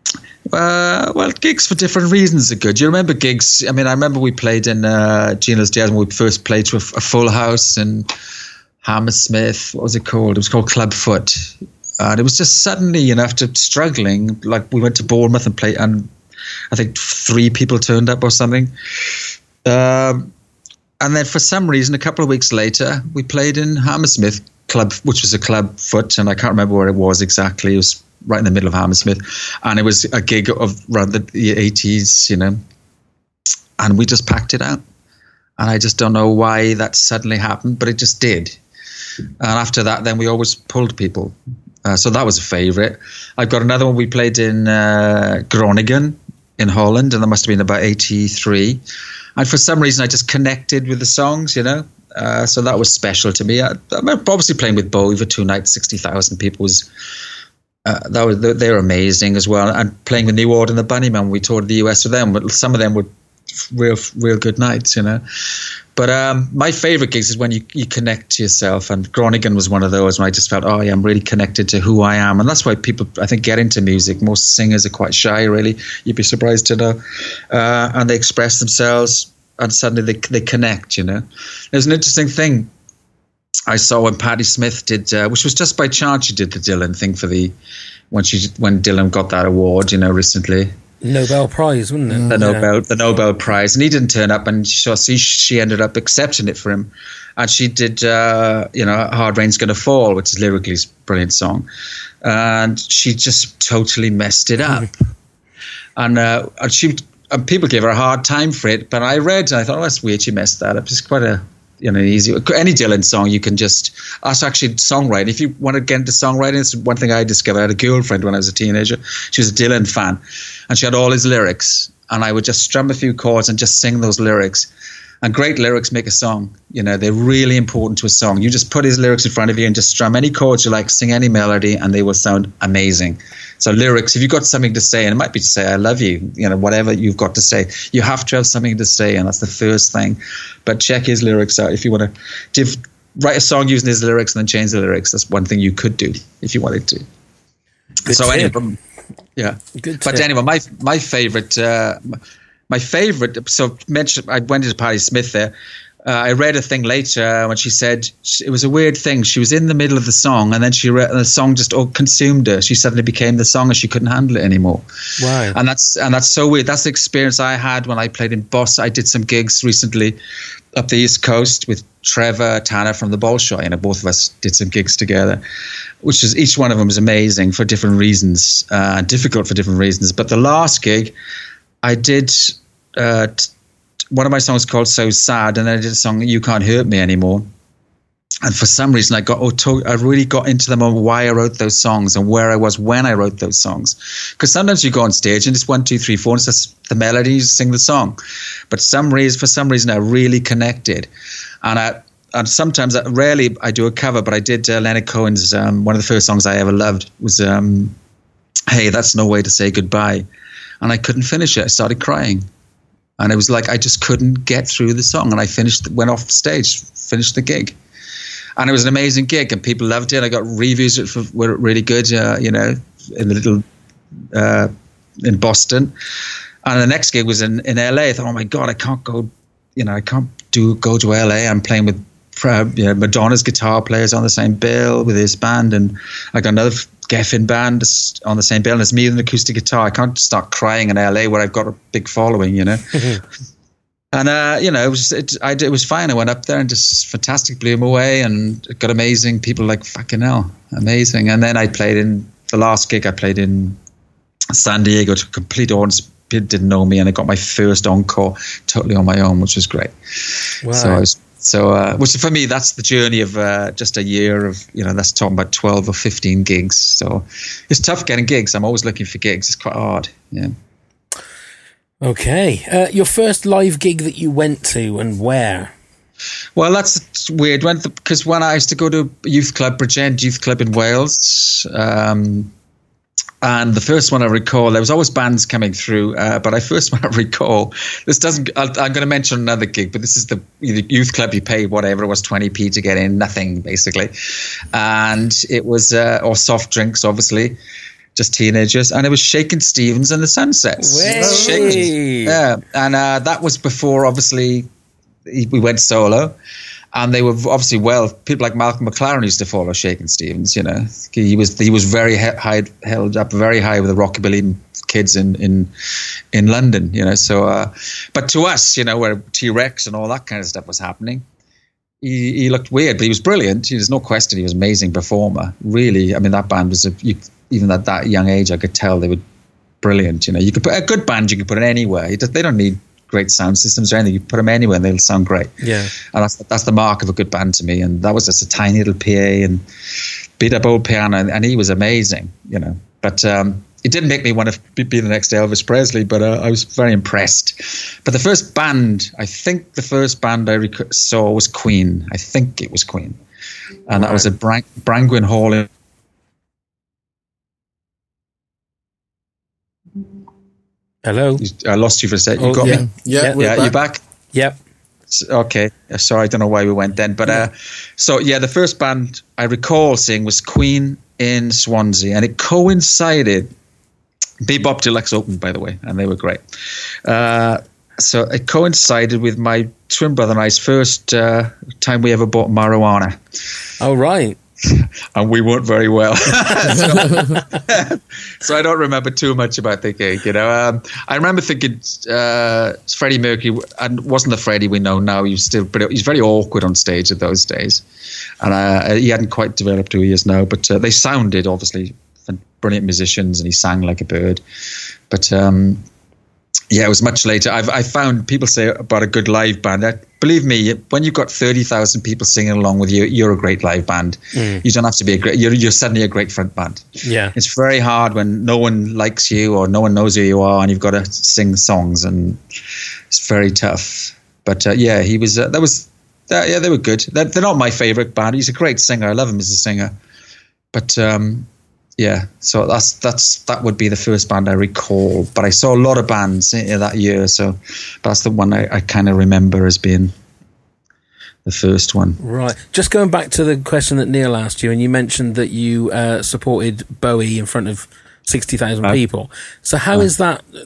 Uh, well, gigs for different reasons are good. You remember gigs? I mean, I remember we played in uh, Gina's Jazz when we first played to a, a full house in Hammersmith. What was it called? It was called Clubfoot, and it was just suddenly, you know, after struggling, like we went to Bournemouth and played, and I think three people turned up or something. Um, and then for some reason, a couple of weeks later, we played in Hammersmith Club, which was a club foot, and I can't remember where it was exactly. It was right in the middle of Hammersmith, and it was a gig of around the eighties, you know, and we just packed it out. And I just don't know why that suddenly happened, but it just did. And after that, then we always pulled people. Uh, so that was a favourite. I've got another one we played in uh, Groningen in Holland, and that must have been about eighty-three. And for some reason, I just connected with the songs, you know. Uh, so that was special to me. I, I'm obviously playing with Bowie for two nights, sixty thousand people was... Uh, that was they were amazing as well. And playing with New Order and the Bunnymen, we toured the U S with them, but some of them were real, real good nights, you know. But um, my favourite gigs is when you, you connect to yourself, and Groningen was one of those when I just felt, oh, yeah, I'm really connected to who I am. And that's why people, I think, get into music. Most singers are quite shy, really. You'd be surprised to know. Uh, and they express themselves, and suddenly they they connect, you know. There's an interesting thing I saw when Patti Smith did, uh, which was just by chance she did the Dylan thing for the, when she when Dylan got that award, you know, recently. Nobel Prize, wasn't it? The Nobel, yeah. the Nobel Prize, and he didn't turn up, and she, she she ended up accepting it for him, and she did, uh, you know, Hard Rain's Gonna Fall, which is lyrically a brilliant song, and she just totally messed it up, and uh, and she and people gave her a hard time for it, but I read and I thought, oh, that's weird, she messed that up. It's quite a you know easy any Dylan song you can just. That's actually songwriting. If you want to get into songwriting, it's one thing I discovered. I had a girlfriend when I was a teenager. She was a Dylan fan. And she had all his lyrics, and I would just strum a few chords and just sing those lyrics. And great lyrics make a song. You know, they're really important to a song. You just put his lyrics in front of you and just strum any chords you like, sing any melody, and they will sound amazing. So lyrics, if you've got something to say, and it might be to say, I love you, you know, whatever you've got to say, you have to have something to say, and that's the first thing. But check his lyrics out. If you want to div- write a song using his lyrics and then change the lyrics, that's one thing you could do if you wanted to. Good so tip. anyway, yeah. Good but tip. anyway, my my favorite, uh, my favourite, so mentioned, I went to Patti Smith there. Uh, I read a thing later when she said she, it was a weird thing. She was in the middle of the song, and then she read, and the song just oh, consumed her. She suddenly became the song, and she couldn't handle it anymore. Wow! And that's and that's so weird. That's the experience I had when I played in Boston. I did some gigs recently up the East Coast with Trevor Tanner from the Bolshoi. You know, both of us did some gigs together, which is each one of them was amazing for different reasons, uh, difficult for different reasons. But the last gig, I did. Uh, t- One of my songs called So Sad, and then I did a song, You Can't Hurt Me Anymore. And for some reason, I got oh, to, I really got into them on why I wrote those songs and where I was when I wrote those songs. Because sometimes you go on stage and it's one, two, three, four, and it's just the melody, you sing the song. But some reason, for some reason, I really connected. And I, and sometimes, I, rarely I do a cover, but I did uh, Leonard Cohen's, um, one of the first songs I ever loved was um, Hey, That's No Way to Say Goodbye. And I couldn't finish it. I started crying. And it was like I just couldn't get through the song. And I finished, went off stage, finished the gig. And it was an amazing gig, and people loved it. I got reviews for were really good, uh, you know, in the little, uh, in Boston. And the next gig was in, in L A. I thought, oh my God, I can't go, you know, I can't do go to L A. I'm playing with uh, you know, Madonna's guitar players on the same bill with his band. And I got another Geffen band on the same bill, and it's me with an acoustic guitar. I can't start crying in L A where I've got a big following, you know. And uh, you know, it was it, I, it was fine. I went up there and just fantastic, blew them away, and got amazing people like fucking hell, amazing. And then I played in the last gig. I played in San Diego to a complete audience. People didn't know me, and I got my first encore totally on my own, which was great. Wow. So I was. So, uh, which for me, that's the journey of uh, just a year of, you know, that's talking about twelve or fifteen gigs. So it's tough getting gigs. I'm always looking for gigs. It's quite hard. Yeah. Okay. Uh, your first live gig that you went to, and where? Well, that's weird. When because when I used to go to a youth club, Bridgend Youth Club in Wales, um, and the first one I recall, there was always bands coming through, uh, but I first one I recall, this doesn't, I'll, I'm going to mention another gig, but this is the, the youth club. You pay whatever it was, twenty p to get in, nothing basically. And it was, uh, or soft drinks, obviously, just teenagers. And it was Shakin' Stevens and the Sunsets. Way. Yeah. And uh, that was before, obviously, we went solo. And they were obviously well. People like Malcolm McLaren used to follow Shakin' Stevens. You know, he was he was very high, held up very high with the rockabilly kids in in in London. You know, so uh, but to us, you know, where T-Rex and all that kind of stuff was happening, he, he looked weird, but he was brilliant. There's no question he was an amazing performer. Really, I mean, that band was a, you, even at that young age, I could tell they were brilliant. You know, you could put a good band, you can put it anywhere. They don't need great sound systems or anything. You put them anywhere and they'll sound great. Yeah. And that's that's the mark of a good band to me. And that was just a tiny little P A and beat up old piano, and, and he was amazing, you know. But um, it didn't make me want to be, be the next Elvis Presley, but uh, I was very impressed. But the first band, I think the first band I rec- saw was Queen. I think it was Queen. And right. That was at Brang- Brangwyn Hall in Hello. I lost you for a second. You oh, got yeah. me? Yeah, yeah, yeah back. You're back? Yep. Okay. Sorry, I don't know why we went then. But uh, so, yeah, the first band I recall seeing was Queen in Swansea. And it coincided. Bebop Deluxe opened, by the way, and they were great. Uh, so it coincided with my twin brother and I's first uh, time we ever bought marijuana. Oh, right. And we weren't very well. so, so I don't remember too much about the gig, you know. Um, I remember thinking uh, Freddie Mercury, and wasn't the Freddie we know now. He was still pretty, he's very awkward on stage at those days. And uh, he hadn't quite developed who he is now, but uh, they sounded, obviously, brilliant musicians, and he sang like a bird. But um, yeah, it was much later. I've I found people say about a good live band. I, believe me, when you've got thirty thousand people singing along with you, you're a great live band. Mm. You don't have to be a great. You're, you're suddenly a great front band. Yeah, it's very hard when no one likes you or no one knows who you are, and you've got to sing songs, and it's very tough. But uh, yeah, he was. Uh, that was. Uh, yeah, they were good. They're, they're not my favorite band. He's a great singer. I love him as a singer. But um, yeah, so that's that's that would be the first band I recall. But I saw a lot of bands in that year, so that's the one I, I kind of remember as being the first one. Right. Just going back to the question that Neil asked you, and you mentioned that you uh, supported Bowie in front of sixty thousand uh, people. So how uh, is that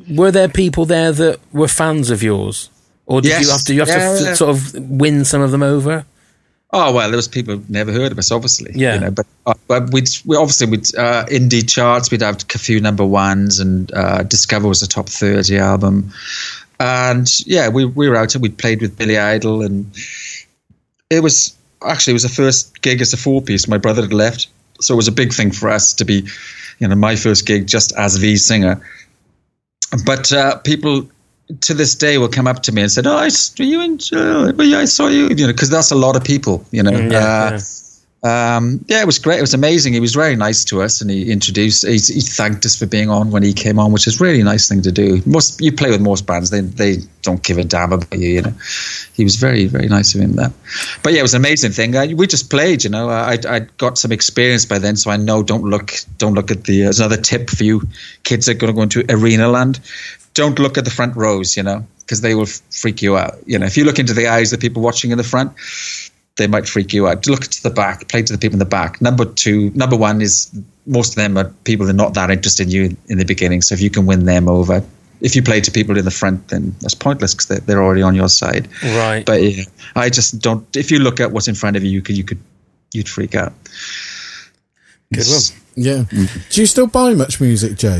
were there people there that were fans of yours? Or did Yes. you have to, you have Yeah, to yeah. f- sort of win some of them over? Oh well, there was people who'd never heard of us, obviously. Yeah. You know, but uh, but we'd we obviously with uh, indie charts, we'd have a few number ones, and uh, Discover was a top thirty album, and yeah, we we were out and we played with Billy Idol, and it was actually it was the first gig as a four piece. My brother had left, so it was a big thing for us to be, you know, my first gig just as the singer. But uh, people to this day will come up to me and said, "Oh, I, are you in? Uh, well, yeah, I saw you." You know, because that's a lot of people. You know, Mm, yeah, uh, Um, yeah, it was great. It was amazing. He was very nice to us, and he introduced. He, he thanked us for being on when he came on, which is really a nice thing to do. Most you play with most bands, they they don't give a damn about you. You know, he was very very nice of him there. But yeah, it was an amazing thing. I, we just played. You know, I I got some experience by then, so I know. Don't look don't look at the. There's another tip for you kids that are going to go into Arena Land. Don't look at the front rows. You know, because they will f- freak you out. You know, if you look into the eyes of people watching in the front, they might freak you out. Look to the back, play to the people in the back. Number two, number one is most of them are people that are not that interested in you in, in the beginning. So if you can win them over, if you play to people in the front, then that's pointless because they're, they're already on your side. Right. But yeah, I just don't. If you look at what's in front of you, you could, you could, you'd freak out. Good one. Yeah. Do you still buy much music, Jay?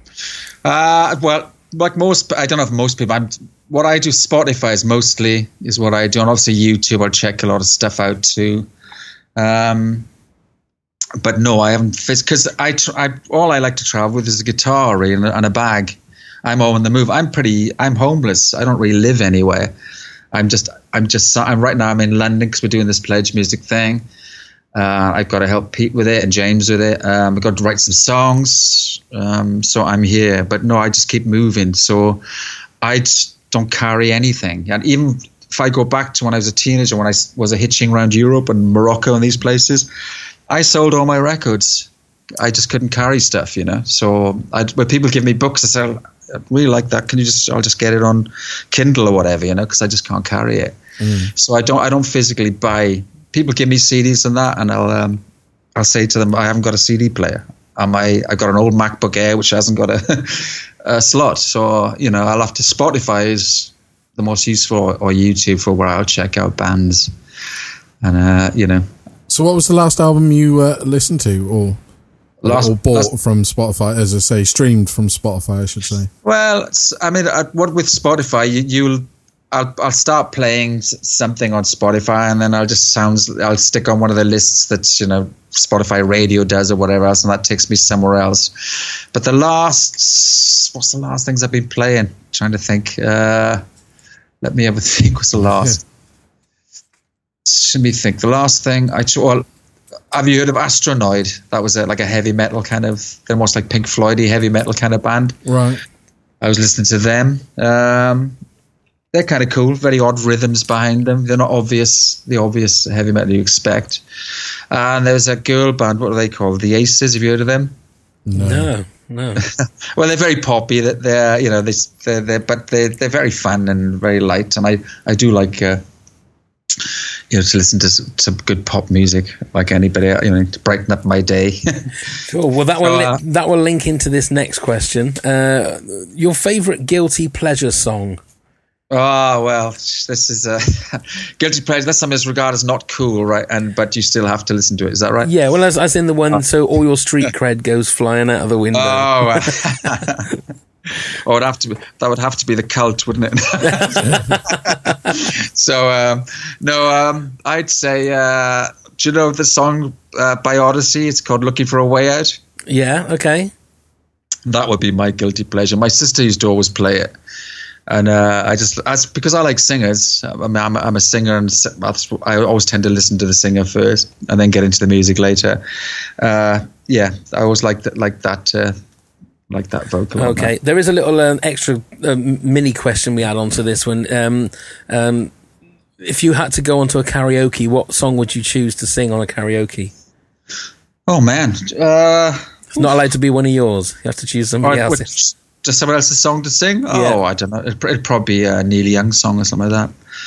Uh, well, like most, I don't know if most people, I'm, what I do, Spotify is mostly, is what I do. And obviously YouTube, I'll check a lot of stuff out too. Um, but no, I haven't, because I, tr- I, all I like to travel with is a guitar really, and, a, and a bag. I'm all on the move. I'm pretty, I'm homeless. I don't really live anywhere. I'm just, I'm just, I'm right now I'm in London because we're doing this pledge music thing. Uh, I've got to help Pete with it and James with it. Um, I've got to write some songs. Um, so I'm here, but no, I just keep moving. So I just don't carry anything. And even if I go back to when I was a teenager, when I was a hitching around Europe and Morocco and these places, I sold all my records. I just couldn't carry stuff, you know. So I, when people give me books, I say, I really like that. Can you just, I'll just get it on Kindle or whatever, you know, because I just can't carry it. Mm. So I don't, I don't physically buy. People give me C Ds and that, and I'll um, I'll say to them, I haven't got a C D player. And my I've got an old MacBook Air which hasn't got a, a slot. So you know, I'll have to. Spotify is the most useful, or YouTube for where I'll check out bands, and uh, you know. So, what was the last album you uh, listened to, or last, or bought last, from Spotify? As I say, streamed from Spotify, I should say. Well, I mean, what with Spotify, you, you'll. I'll I'll start playing something on Spotify, and then I'll just sounds I'll stick on one of the lists that you know Spotify Radio does or whatever else, and that takes me somewhere else. But the last, what's the last things I've been playing? Trying to think. Uh, let me have a think. What's the last? Let me think. The last thing I well, have you heard of Astronoid? That was a, like a heavy metal kind of, almost like Pink Floyd-y heavy metal kind of band. Right. I was listening to them. Um, They're kind of cool, very odd rhythms behind them. They're not obvious, the obvious heavy metal you expect. And there's a girl band, what are they called? The Aces, have you heard of them? No, no. no. Well, they're very poppy. That they're, you know, they, they're, they're, but they're they're very fun and very light. And I, I do like, uh, you know, to listen to some good pop music, like anybody, you know, to brighten up my day. Cool. Well, that will so, uh, li- that will link into this next question. Uh, your favourite guilty pleasure song? Oh, well, this is a guilty pleasure. That's something that's regarded as not cool, right? And but you still have to listen to it. Is that right? Yeah, well, as, as in the one, oh. so all your street cred goes flying out of the window. Oh, oh it'd have to be, that would have to be The Cult, wouldn't it? so, um, no, um, I'd say, uh, do you know the song uh, by Odyssey? It's called Looking for a Way Out. Yeah, okay. That would be my guilty pleasure. My sister used to always play it. And uh, I just, as because I like singers, I mean, I'm, I'm a singer, and I always tend to listen to the singer first, and then get into the music later. Uh, yeah, I always like that, like that, uh, like that vocal. Okay, there is a little um, extra um, mini question we add onto this one. Um, um, if you had to go onto a karaoke, what song would you choose to sing on a karaoke? Oh man, uh, it's not allowed to be one of yours. You have to choose somebody right, else's. Just someone else's song to sing? Yeah. Oh, I don't know. It'd, it'd probably be a Neil Young song or something like that.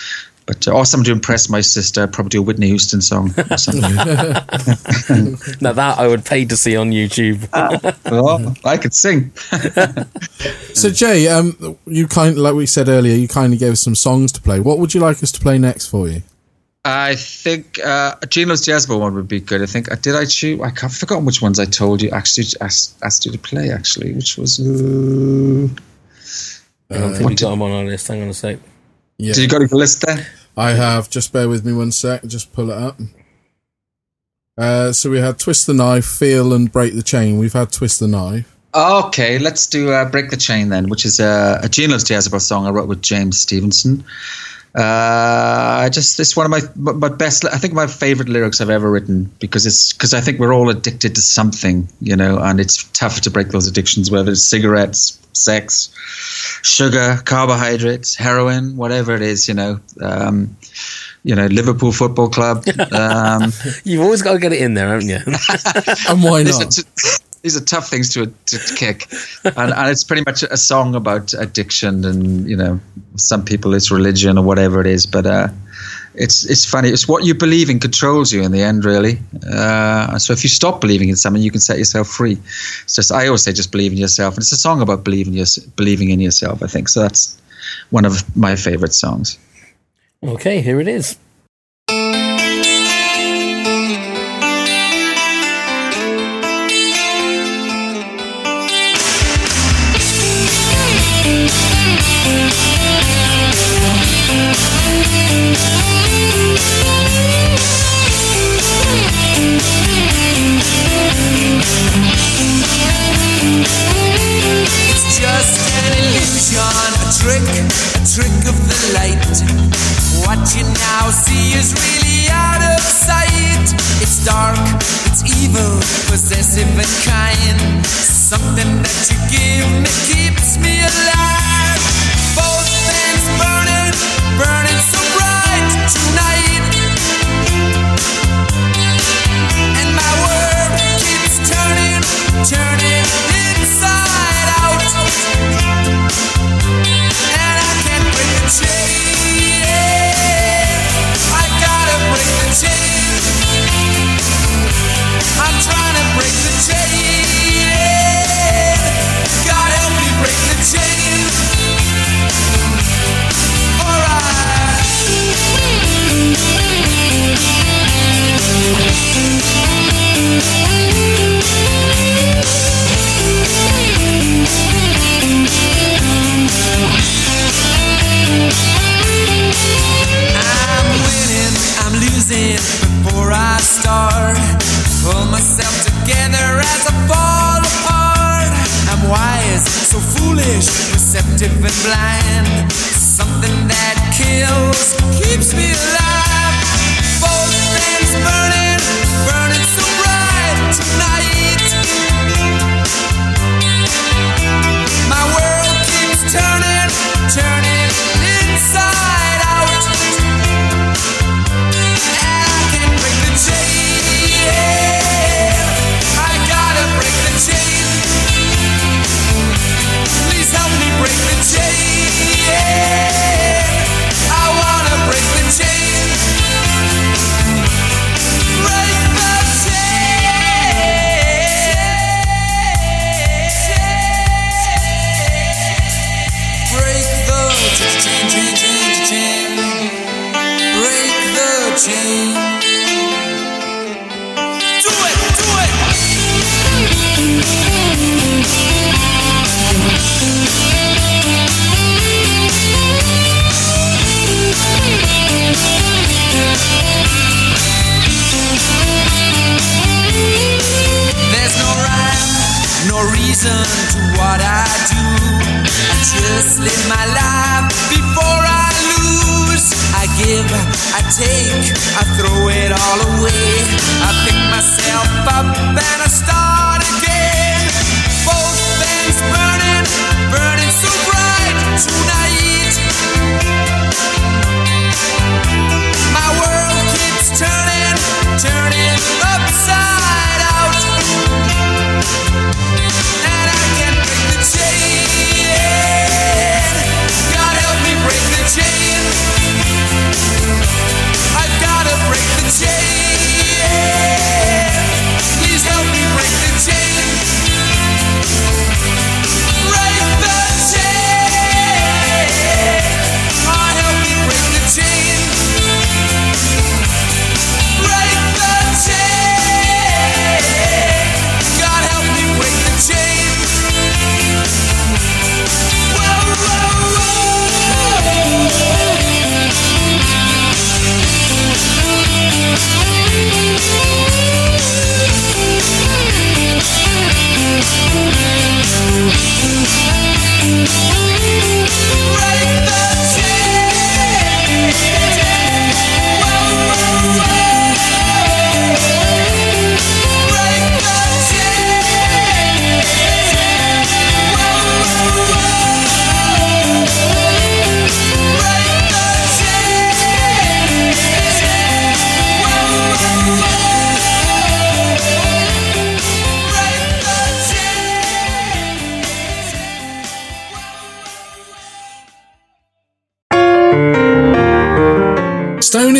But uh, or something to impress my sister, probably do a Whitney Houston song or something. Now that I would pay to see on YouTube. uh, well, I could sing. So Jay, um, you kind like we said earlier, you kindly gave us some songs to play. What would you like us to play next for you? I think uh, Gino's Jezebel one would be good. I think uh, did I choose? I can't forgotten which ones I told you. Actually, asked, asked you to play. Actually, which was. Uh, I don't think we got them on our list. Hang on a sec. Yeah. Did you got a list there? I have. Just bear with me one sec. Just pull it up. Uh, so we had Twist the Knife, Feel and Break the Chain. We've had Twist the Knife. Okay, let's do uh, Break the Chain then, which is uh, a Gino's Jezebel song I wrote with James Stevenson. Uh, I just it's one of my my best. I think my favorite lyrics I've ever written because it's because I think we're all addicted to something, you know, and it's tough to break those addictions, whether it's cigarettes, sex, sugar, carbohydrates, heroin, whatever it is, you know. Um, you know, Liverpool Football Club. Um, You've always got to get it in there, haven't you? And why not? These are tough things to to kick, and, and it's pretty much a song about addiction, and you know, some people it's religion or whatever it is, but uh, it's it's funny. It's what you believe in controls you in the end, really. Uh, so if you stop believing in something, you can set yourself free. It's just I always say just believe in yourself, and it's a song about believing your, believing in yourself. I think so. That's one of my favorite songs. Okay, here it is. It's just an illusion, a trick, a trick of the light. What you now see is really out of sight. It's dark, it's evil, possessive and kind. Something that you give me keeps me alive. Both things burning, burning so bright tonight. And my world keeps turning, turning inside out. And I can't break the chain. I gotta break the chain. I'm trying to break the chain. God help me break the chain. I'm winning, I'm losing before I start. Pull myself together as I fall apart. I'm wise, so foolish, receptive and blind. Something that kills, keeps me alive. Both things burning, burning so bright tonight. My world keeps turning, turning inside out. And I can't break the chain. I gotta break the chain. Please help me break the chain. I wanna break the chain. Break the chain. Break the chain, chain, chain, chain. Break the chain. Do it, do it. There's no rhyme, no reason to what I do. I just live my life before I lose. I give, I take, I throw it all away. I pick myself up and I start again. Both things burning, burning so bright tonight. My world keeps turning, turning upside out. And I can't break the chain. God help me break the chain.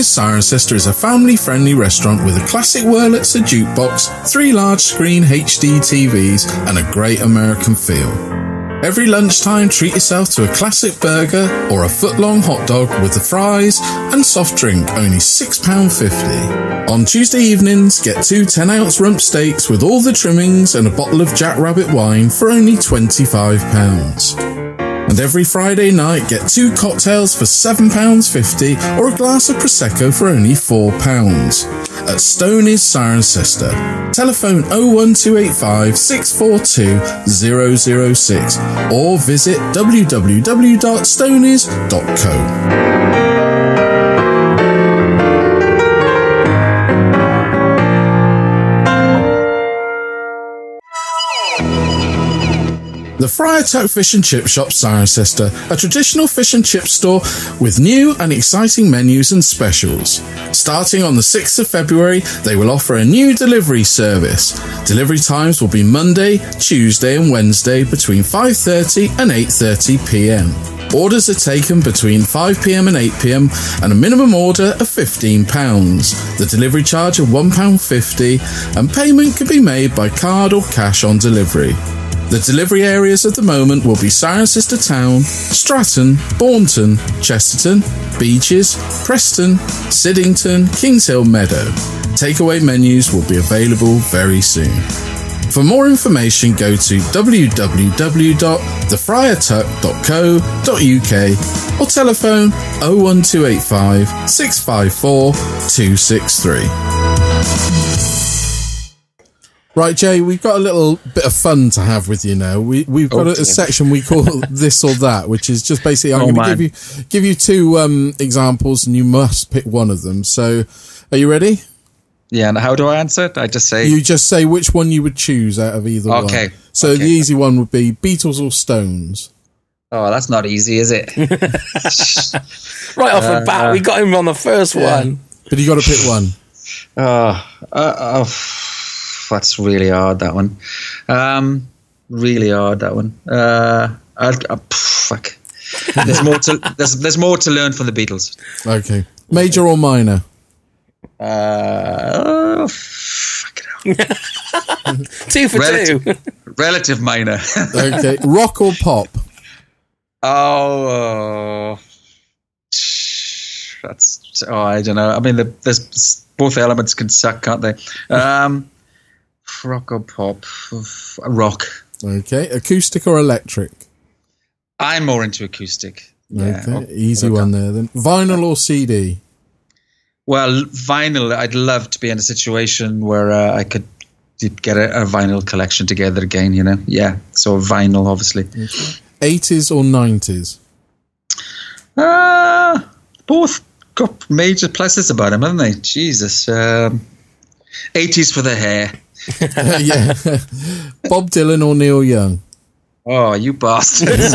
Stoney's Cirencester is a family-friendly restaurant with a classic Wurlitzer jukebox, three large-screen H D T Vs, and a great American feel. Every lunchtime, treat yourself to a classic burger or a foot-long hot dog with the fries and soft drink, only six pounds fifty. On Tuesday evenings, get two ten-ounce rump steaks with all the trimmings and a bottle of Jack Rabbit wine for only twenty-five pounds. And every Friday night, get two cocktails for seven pounds fifty or a glass of Prosecco for only four pounds. At Stoney's Cirencester. Telephone oh one two eight five, six four two, zero zero six or visit w w w dot stoneys dot co. The Friar Tuck Fish and Chip Shop Cirencester, a traditional fish and chip store with new and exciting menus and specials. Starting on the sixth of February, they will offer a new delivery service. Delivery times will be Monday, Tuesday and Wednesday between five thirty and eight thirty p m. Orders are taken between five p m and eight p m and a minimum order of fifteen pounds. The delivery charge of one pound fifty and payment can be made by card or cash on delivery. The delivery areas at the moment will be Cirencester Town, Stratton, Bournemouth, Chesterton, Beeches, Preston, Siddington, Kingshill Meadow. Takeaway menus will be available very soon. For more information, go to w w w dot the friar tuck dot co dot u k or telephone oh one two eight five, six five four, two six three. Right, Jay, we've got a little bit of fun to have with you now. We, we've got oh, a, a section we call This or That, which is just basically, I'm oh, going to give you give you two um, examples and you must pick one of them. So, are you ready? Yeah, and how do I answer it? I just say... You just say which one you would choose out of either one. Okay. So, okay. the easy one would be Beatles or Stones. Oh, that's not easy, is it? Right off the bat, we got him on the first yeah. one. But you got to pick one. Oh, uh, oh, that's really hard, that one. Um, really hard, that one. Uh, I'll, uh, fuck. There's more to there's there's more to learn from the Beatles. Okay. Major or minor? Uh, oh, fuck it out. Two for relative, two. Relative minor. Okay. Rock or pop? Oh, that's oh, I don't know. I mean, the, there's both elements can suck, can't they? Um, rock or pop? Rock. Okay. Acoustic or electric? I'm more into acoustic. Okay. Yeah, Easy one there then. Vinyl or C D? Well, vinyl. I'd love to be in a situation where uh, I could get a, a vinyl collection together again. You know, yeah. So vinyl, obviously. Okay. eighties or nineties? Uh, both got major pluses about them, haven't they? Jesus. Um, eighties for the hair. Yeah. Bob Dylan or Neil Young? Oh, you bastards.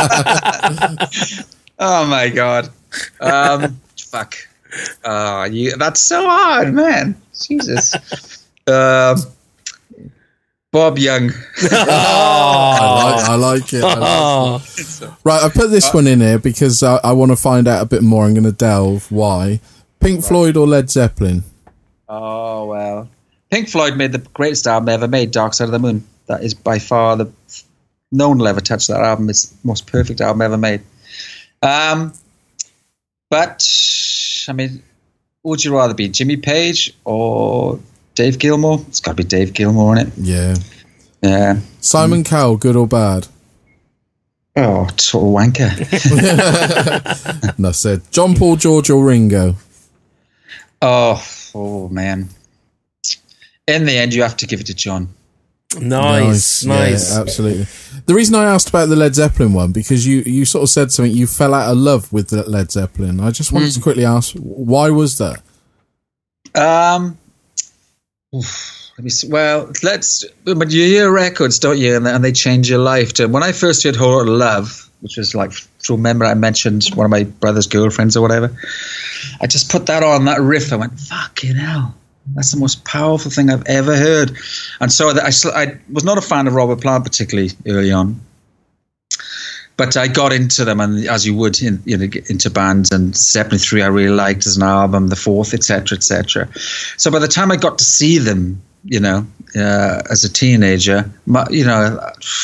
Oh, my God. Um, fuck. Uh, you, that's so hard, man. Jesus. Um, Bob Young. Oh, I, like, I like it. I like it. Right, I put this one in here because I, I want to find out a bit more. I'm going to delve. Why? Pink right. Floyd or Led Zeppelin? Oh, well. Pink Floyd made the greatest album ever made, Dark Side of the Moon. That is by far the... No one will ever touch that album. It's the most perfect album ever made. Um, but, I mean, who would you rather be? Jimmy Page or Dave Gilmour? It's got to be Dave Gilmour, isn't it? Yeah. Yeah. Simon mm. Cowell, good or bad? Oh, total wanker. Enough said. John Paul, George or Ringo? Oh, oh, man. In the end, you have to give it to John. Nice, nice. nice. Yeah, absolutely. The reason I asked about the Led Zeppelin one, because you, you sort of said something, you fell out of love with the Led Zeppelin. I just wanted mm. to quickly ask, why was that? Um, let me see. Well, let's, but you hear records, don't you? And, and they change your life. To, when I first heard Whole Lotta Love, which was like, through remember I mentioned one of my brother's girlfriends or whatever, I just put that on, that riff. I went, fucking hell. That's the most powerful thing I've ever heard. And so I, I was not a fan of Robert Plant particularly early on. but I got into them, and as you would, in, you know, into bands. And Zeppelin three I really liked as an album, the fourth, et cetera, et cetera. So by the time I got to see them, you know, uh, as a teenager, my, you know,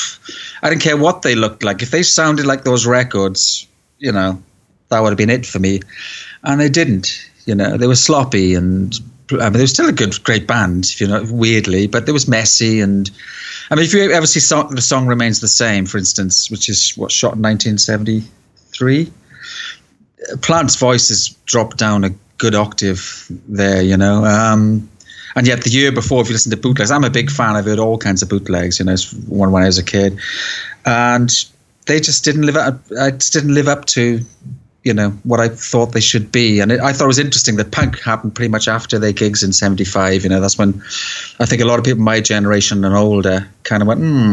I didn't care what they looked like. If they sounded like those records, you know, that would have been it for me. And they didn't. You know, they were sloppy, and I mean, they were still a good, great band, you know, weirdly, but it was messy. And I mean, if you ever see song, The Song Remains the Same, for instance, which is what, shot in nineteen seventy-three, Plant's voice has dropped down a good octave there, you know. Um, and yet the year before, if you listen to bootlegs, I'm a big fan. I've heard all kinds of bootlegs, you know, one when I was a kid, and they just didn't live up. I just didn't live up to, you know, what I thought they should be. And it, I thought it was interesting that punk happened pretty much after their gigs in seventy-five. You know, that's when I think a lot of people my generation and older kind of went, hmm,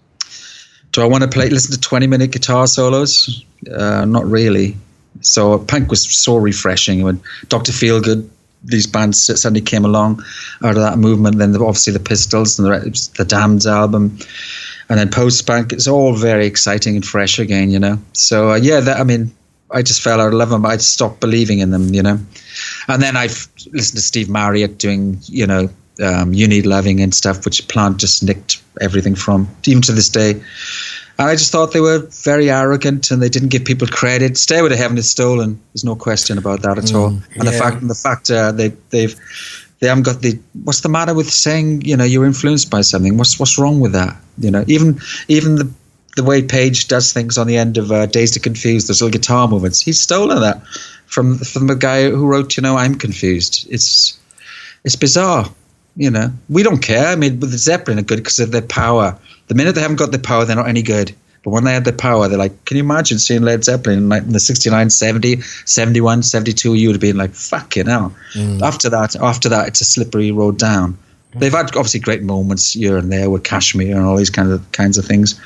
do I want to play, listen to twenty minute guitar solos? Uh, not really. So punk was so refreshing. When Doctor Feelgood, these bands suddenly came along out of that movement. Then obviously the Pistols and the, the Damned album. And then post-punk, it's all very exciting and fresh again, you know. So, uh, yeah, that, I mean, I just fell out of love them. I stopped believing in them, you know. And then I've listened to Steve Marriott doing, you know, um, You Need Loving and stuff, which Plant just nicked everything from, even to this day. And I just thought they were very arrogant and they didn't give people credit. Stairway to Heaven is stolen. There's no question about that at mm, all. And yeah. the fact, the fact uh, they, they've, they haven't got the. What's the matter with saying, you know, you're influenced by something? What's what's wrong with that? You know, even even the. The way Page does things on the end of uh, Dazed and Confused, those little guitar movements, he's stolen that from from the guy who wrote, you know, I'm Confused. It's it's bizarre, you know. We don't care. I mean, with the Zeppelin are good because of their power. The minute they haven't got their power, they're not any good. But when they had their power, they're like, can you imagine seeing Led Zeppelin in the sixty-nine, seventy, seventy-one, seventy-two, you would have been like, fucking hell. Mm. After that, after that, it's a slippery road down. Mm. They've had obviously great moments here and there with Kashmir and all these kinds of kinds of things.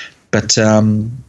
But um,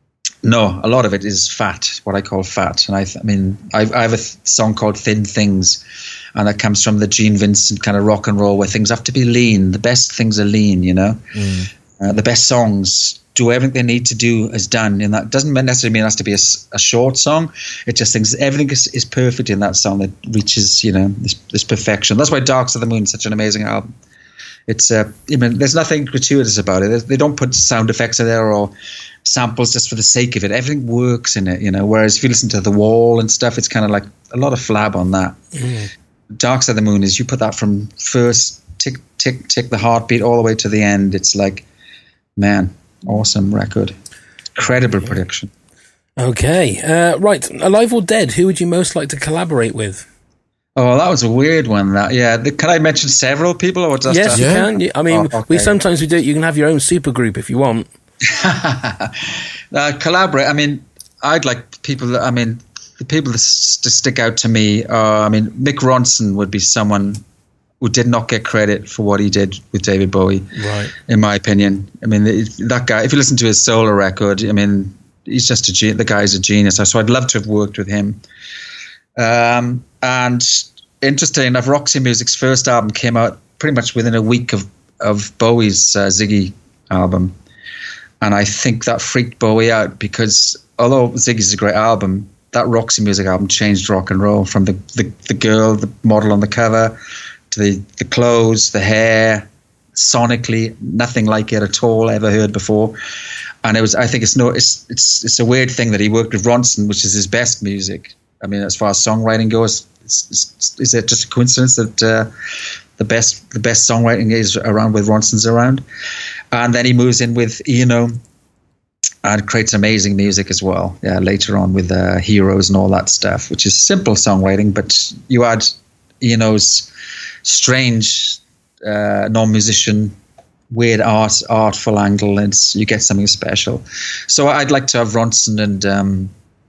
no, a lot of it is fat, what I call fat. And I, th- I mean, I've, I have a th- song called Thin Things, and that comes from the Gene Vincent kind of rock and roll where things have to be lean. The best things are lean, you know. Mm. Uh, the best songs do everything they need to do is done. And that doesn't necessarily mean it has to be a, a short song. It just thinks everything is, is perfect in that song that reaches, you know, this, this perfection. That's why Dark Side of the Moon is such an amazing album. It's uh, I mean, there's nothing gratuitous about it. They don't put sound effects in there or samples just for the sake of it. Everything works in it, you know. Whereas if you listen to The Wall and stuff, it's kind of like a lot of flab on that. Mm. Dark Side of the Moon is you put that from first tick, tick, tick, the heartbeat all the way to the end. It's like, man, awesome record, incredible yeah. production. Okay, uh, right. Alive or Dead? Who would you most like to collaborate with? Oh, that was a weird one. That yeah. The, can I mention several people, or just yes, a, you yeah. can. I mean, oh, okay. we sometimes we do it. You can have your own super group if you want. uh, collaborate. I mean, I'd like people. That, I mean, the people that s- to stick out to me are. I mean, Mick Ronson would be someone who did not get credit for what he did with David Bowie. Right. In my opinion, I mean, that guy. If you listen to his solo record, I mean, he's just a ge- the guy's a genius. So I'd love to have worked with him. Um, and interesting enough, Roxy Music's first album came out pretty much within a week of, of Bowie's uh, Ziggy album. And I think that freaked Bowie out because although Ziggy's a great album, that Roxy Music album changed rock and roll from the, the, the girl, the model on the cover, to the, the clothes, the hair, sonically, nothing like it at all ever heard before. And it was, I think it's no, it's, it's, it's a weird thing that he worked with Ronson, which is his best music. I mean, as far as songwriting goes, it's, it's, is it just a coincidence that uh, the best the best songwriting is around with Ronson's around? And then he moves in with Eno and creates amazing music as well. Yeah, later on with uh, Heroes and all that stuff, which is simple songwriting, but you add Eno's strange uh, non-musician, weird art, artful angle, and you get something special. So I'd like to have Ronson and. Um,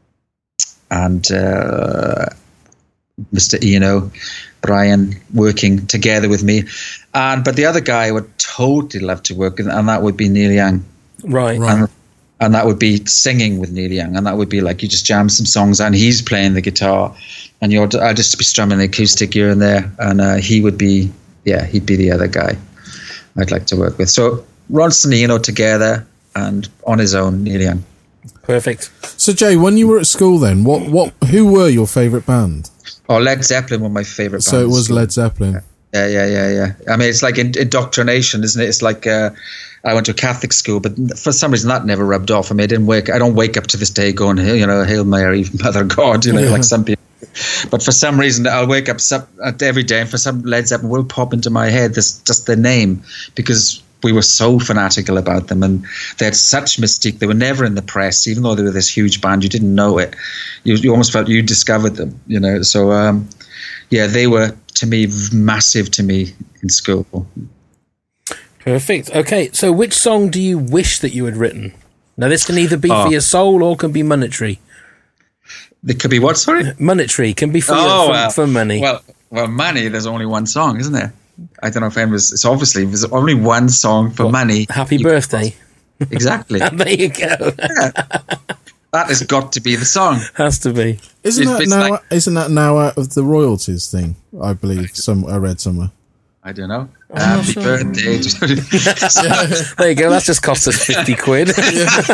and uh, Mister Eno, Brian, working together with me. And but the other guy I would totally love to work with, and that would be Neil Young. Right. right. And, and that would be singing with Neil Young, and that would be like you just jam some songs and he's playing the guitar, and you're I'd just be strumming the acoustic here and there, and uh, he would be, yeah, he'd be the other guy I'd like to work with. So Ronson and Eno together, and on his own, Neil Young. Perfect. So, Jay, when you were at school then, what, what, who were your favourite band? Oh, Led Zeppelin were my favourite band. So it was Led Zeppelin. Yeah, yeah, yeah, yeah. I mean, it's like indoctrination, isn't it? It's like uh, I went to a Catholic school, but for some reason that never rubbed off. I mean, I didn't wake. I don't wake up to this day going, you know, Hail Mary, Mother of God, you know, yeah. like some people. But for some reason, I'll wake up some, every day, and for some Led Zeppelin will pop into my head. This just the name, because we were so fanatical about them, and they had such mystique. They were never in the press, even though they were this huge band. You didn't know it. You, you almost felt you discovered them, you know. So, um, yeah, they were, to me, massive to me in school. Perfect. Okay, so which song do you wish that you had written? Now, this can either be oh. for your soul or can be monetary. It could be what, sorry? Monetary. Can be for, oh, your, for, well, for money. Well, well, money, there's only one song, isn't there? I don't know if anyone's... It's obviously, there's only one song for what, money. Happy Birthday. Exactly. There you go. Yeah. That has got to be the song. Has to be. Isn't It's- that it's now? like- isn't that now out of the royalties thing? I believe some. I read somewhere. I don't know. I'm not Happy sure. birthday. There you go. That's just cost us fifty quid. No,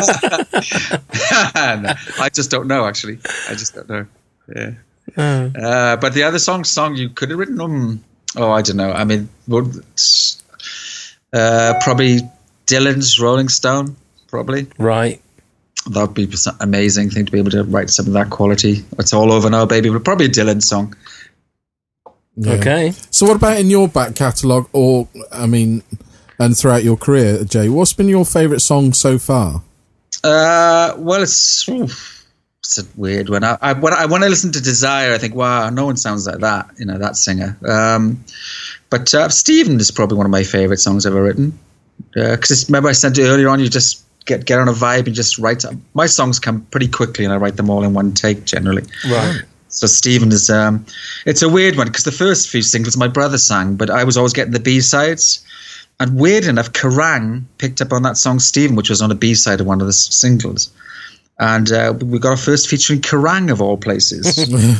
I just don't know, actually. I just don't know. Yeah. Oh. Uh, but the other song, song you could have written, um, oh, I don't know. I mean, would- uh, probably Dylan's Rolling Stone, probably. Right. That would be an amazing thing to be able to write something of that quality. It's all over now, baby. But probably a Dylan song. Yeah. Okay. So, what about in your back catalogue, or I mean, and throughout your career, Jay? What's been your favourite song so far? Uh, well, it's oof, it's a weird one. I, I when I when I listen to Desire, I think, wow, no one sounds like that. You know, that singer. Um, but uh, Stephen is probably one of my favourite songs ever written. Because uh, remember, I said earlier on, you just get get on a vibe and just write. My songs come pretty quickly, and I write them all in one take generally. Right. So Stephen is, um, it's a weird one because the first few singles my brother sang, but I was always getting the B-sides. And weird enough, Kerrang picked up on that song Stephen, which was on a B-side of one of the singles. And uh, we got our first featuring Kerrang of all places,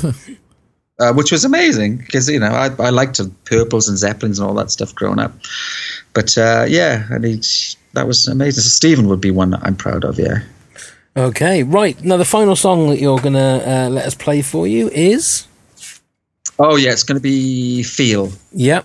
uh, which was amazing because, you know, I, I liked the Purples and Zeppelins and all that stuff growing up. But uh, yeah, and he, that was amazing. So Stephen would be one that I'm proud of, yeah. Okay, right. Now, the final song that you're going to uh, let us play for you is? Oh, yeah, it's going to be Feel. Yep.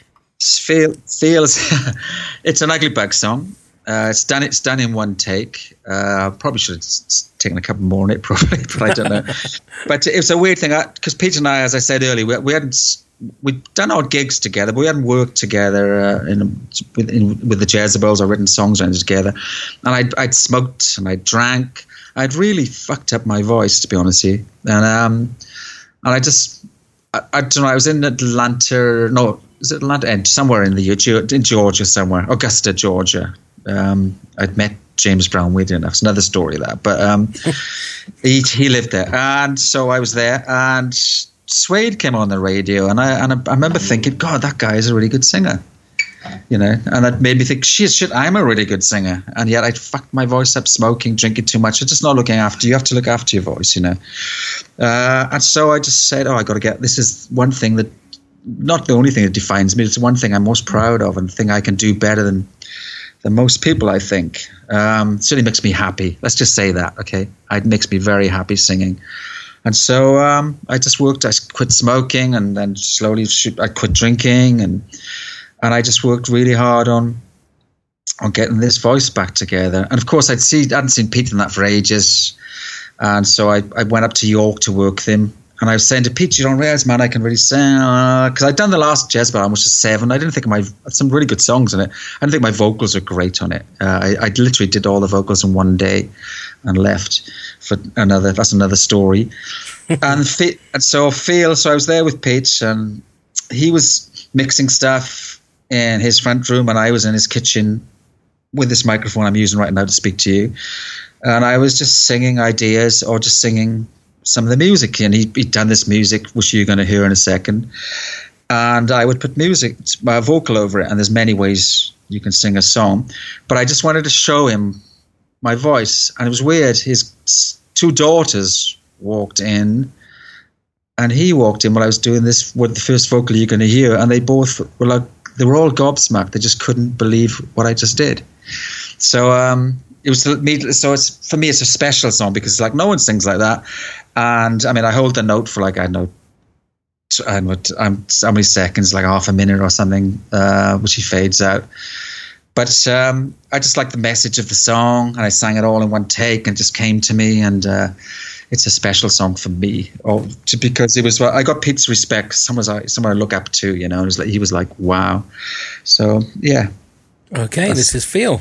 Feel, Feels. It's an Ugly Bug song. Uh, it's done. It's done in one take. Uh, probably should have taken a couple more on it, probably, but I don't know. But it was a weird thing because Peter and I, as I said earlier, we, we hadn't we'd done our gigs together, but we hadn't worked together uh, in, with, in, with the Jezebels or written songs around together. And I'd, I'd smoked and I drank. I'd really fucked up my voice, to be honest with you. And um, and I just, I, I don't know. I was in Atlanta. No, is it Atlanta? And somewhere in the in Georgia, somewhere, Augusta, Georgia. Um, I'd met James Brown, weird enough. It's another story, that. But um, he he lived there, and so I was there, and Suede came on the radio, and I and I, I remember thinking, God, that guy is a really good singer, you know. And that made me think, shit, shit, I'm a really good singer, and yet I fucked my voice up, smoking, drinking too much. I'm just not looking after. You have to look after your voice, you know. Uh, and so I just said, oh, I got to get. This is one thing that, not the only thing that defines me. It's one thing I'm most proud of, and the thing I can do better than. than most people, I think. Um, certainly makes me happy. Let's just say that, okay? It makes me very happy singing. And so um, I just worked, I quit smoking, and then slowly shoot, I quit drinking, and and I just worked really hard on on getting this voice back together. And of course, I'd see, I hadn't seen Pete in that for ages. And so I, I went up to York to work with him. And I was saying to Pete, you don't realize, man, I can really sing. Because uh, I'd done the last Jezebel album, which is seven. I didn't think my, some really good songs in it. I didn't think my vocals were great on it. Uh, I, I literally did all the vocals in one day and left for another, that's another story. and, fe- and so Feel, so I was there with Pete, and he was mixing stuff in his front room, and I was in his kitchen with this microphone I'm using right now to speak to you. And I was just singing ideas or just singing some of the music, and he, he'd done this music, which you're going to hear in a second, and I would put music, my vocal over it, and there's many ways you can sing a song, but I just wanted to show him my voice, and it was weird. His two daughters walked in, and he walked in while I was doing this, with the first vocal you're going to hear, and they both were like, they were all gobsmacked. They just couldn't believe what I just did. So um it was so it's for me it's a special song because like no one sings like that, and I mean I hold the note for like I don't know. And what um, how many seconds, like half a minute or something, uh, which he fades out. But um, I just like the message of the song, and I sang it all in one take, and it just came to me, and uh, it's a special song for me. Oh, to, because it was I got Pete's respect. Someone I someone I look up to, you know. It was like he was like wow. So yeah. Okay, That's, this is Feel.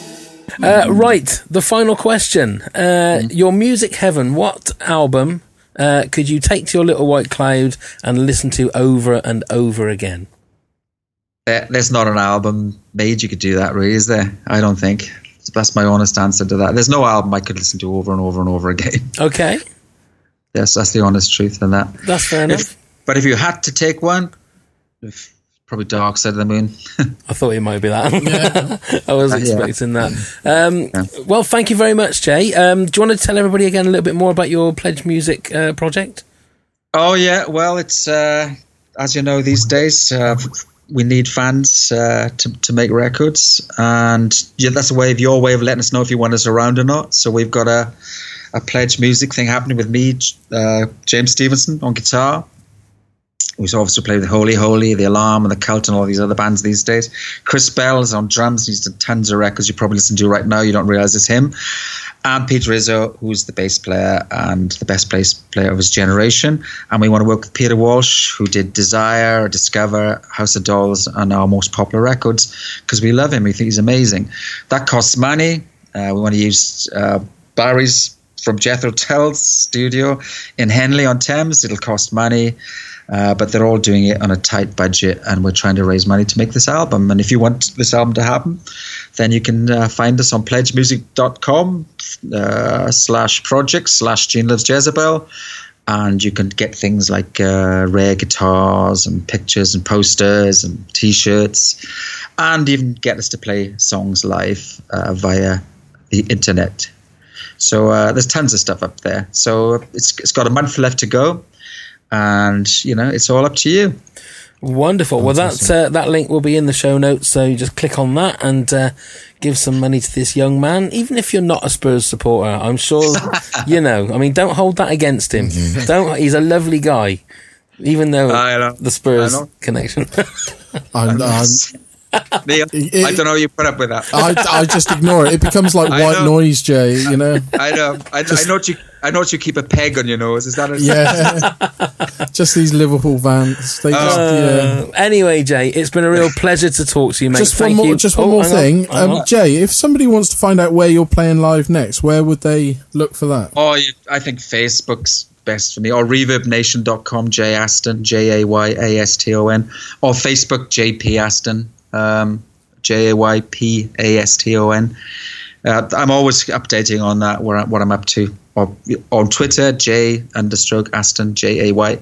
Uh, right, the final question. Uh, mm. Your Music Heaven, what album uh, could you take to your little white cloud and listen to over and over again? Uh, there's not an album made you could do that, really, is there? I don't think. That's my honest answer to that. There's no album I could listen to over and over and over again. Okay. Yes, that's the honest truth in that. That's fair enough. If, but if you had to take one, if, probably Dark Side of the Moon. I thought it might be that. Yeah. I was expecting uh, yeah. that. Um, yeah. Well, thank you very much, Jay. Um, do you want to tell everybody again a little bit more about your Pledge Music uh, project? Oh, yeah. Well, it's, uh, as you know, these days, uh, we need fans uh, to, to make records. And yeah, that's a way of your way of letting us know if you want us around or not. So we've got a, a Pledge Music thing happening with me, uh, James Stevenson on guitar. We also play with Holy Holy, The Alarm, and The Cult, and all these other bands these days. Chris Bell is on drums. He's done tons of records you probably listen to right now. You don't realize it's him. And Pete Rizzo, who's the bass player and the best bass player of his generation. And we want to work with Peter Walsh, who did Desire, Discover, House of Dolls, and our most popular records, because we love him. We think he's amazing. That costs money. Uh, we want to use uh, Barry's from Jethro Tull's studio in Henley on Thames. It'll cost money. Uh, but they're all doing it on a tight budget, and we're trying to raise money to make this album. And if you want this album to happen, then you can uh, find us on pledgemusic.com uh, slash project slash Gene Loves Jezebel. And you can get things like uh, rare guitars and pictures and posters and T-shirts, and even get us to play songs live uh, via the internet. So uh, there's tons of stuff up there. So it's it's got a month left to go. And, you know, it's all up to you. Wonderful. Well, that's, uh, that link will be in the show notes, so you just click on that and uh, give some money to this young man, even if you're not a Spurs supporter. I'm sure, you know, I mean, don't hold that against him. Don't. He's a lovely guy, even though the Spurs connection. I'm, I'm, Neil, it, I don't know how you put up with that. I, I just ignore it. It becomes like white noise, Jay, you know. I know. I, just, I know what you I know what you keep a peg on your nose. Is that a yeah? Just these Liverpool vans. They just, uh, yeah. Anyway, Jay, it's been a real pleasure to talk to you, mate. Just Thank one more, you. just one oh, more hang thing, on, hang um, on. Jay. If somebody wants to find out where you're playing live next, where would they look for that? Oh, I think Facebook's best for me, or reverb nation dot com, Jay Aston, J A Y A S T O N, or Facebook, J P Aston, um, J A Y P A S T O N. Uh, I'm always updating on that, where I, what I'm up to. Or on Twitter, J understroke Aston, J A Y.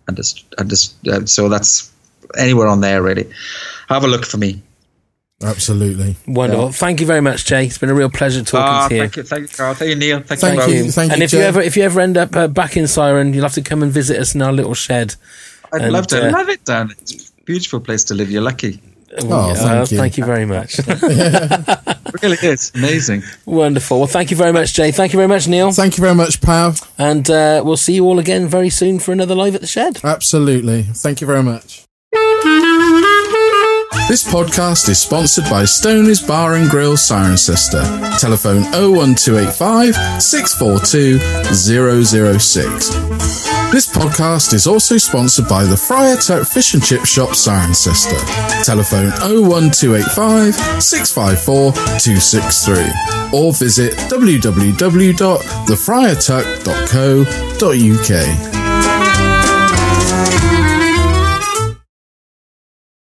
Uh, so that's anywhere on there, really. Have a look for me. Absolutely. Wonderful. Yeah. Thank you very much, Jay. It's been a real pleasure talking oh, to you. Thank you, thank you, Carl. Thank you, Neil. Thank, thank you. you. Thank and you, if Jay. you ever if you ever end up uh, back in Siren, you'll have to come and visit us in our little shed. I'd and, love to. Uh, I love it down there. It's a beautiful place to live. You're lucky. Oh, thank uh, you. Thank you very much. It really is. Amazing. Wonderful. Well, thank you very much, Jay. Thank you very much, Neil. Thank you very much, Pav. And uh, we'll see you all again very soon for another Live at the Shed. Absolutely. Thank you very much. This podcast is sponsored by Stoney's Bar and Grill Siren Sister. Telephone oh one two eight five, six four two, zero zero six. This podcast is also sponsored by the Friar Tuck Fish and Chip Shop Siren Sister. Telephone oh one two eight five, six five four, two six three. Or visit w w w dot the friar tuck dot co dot u k.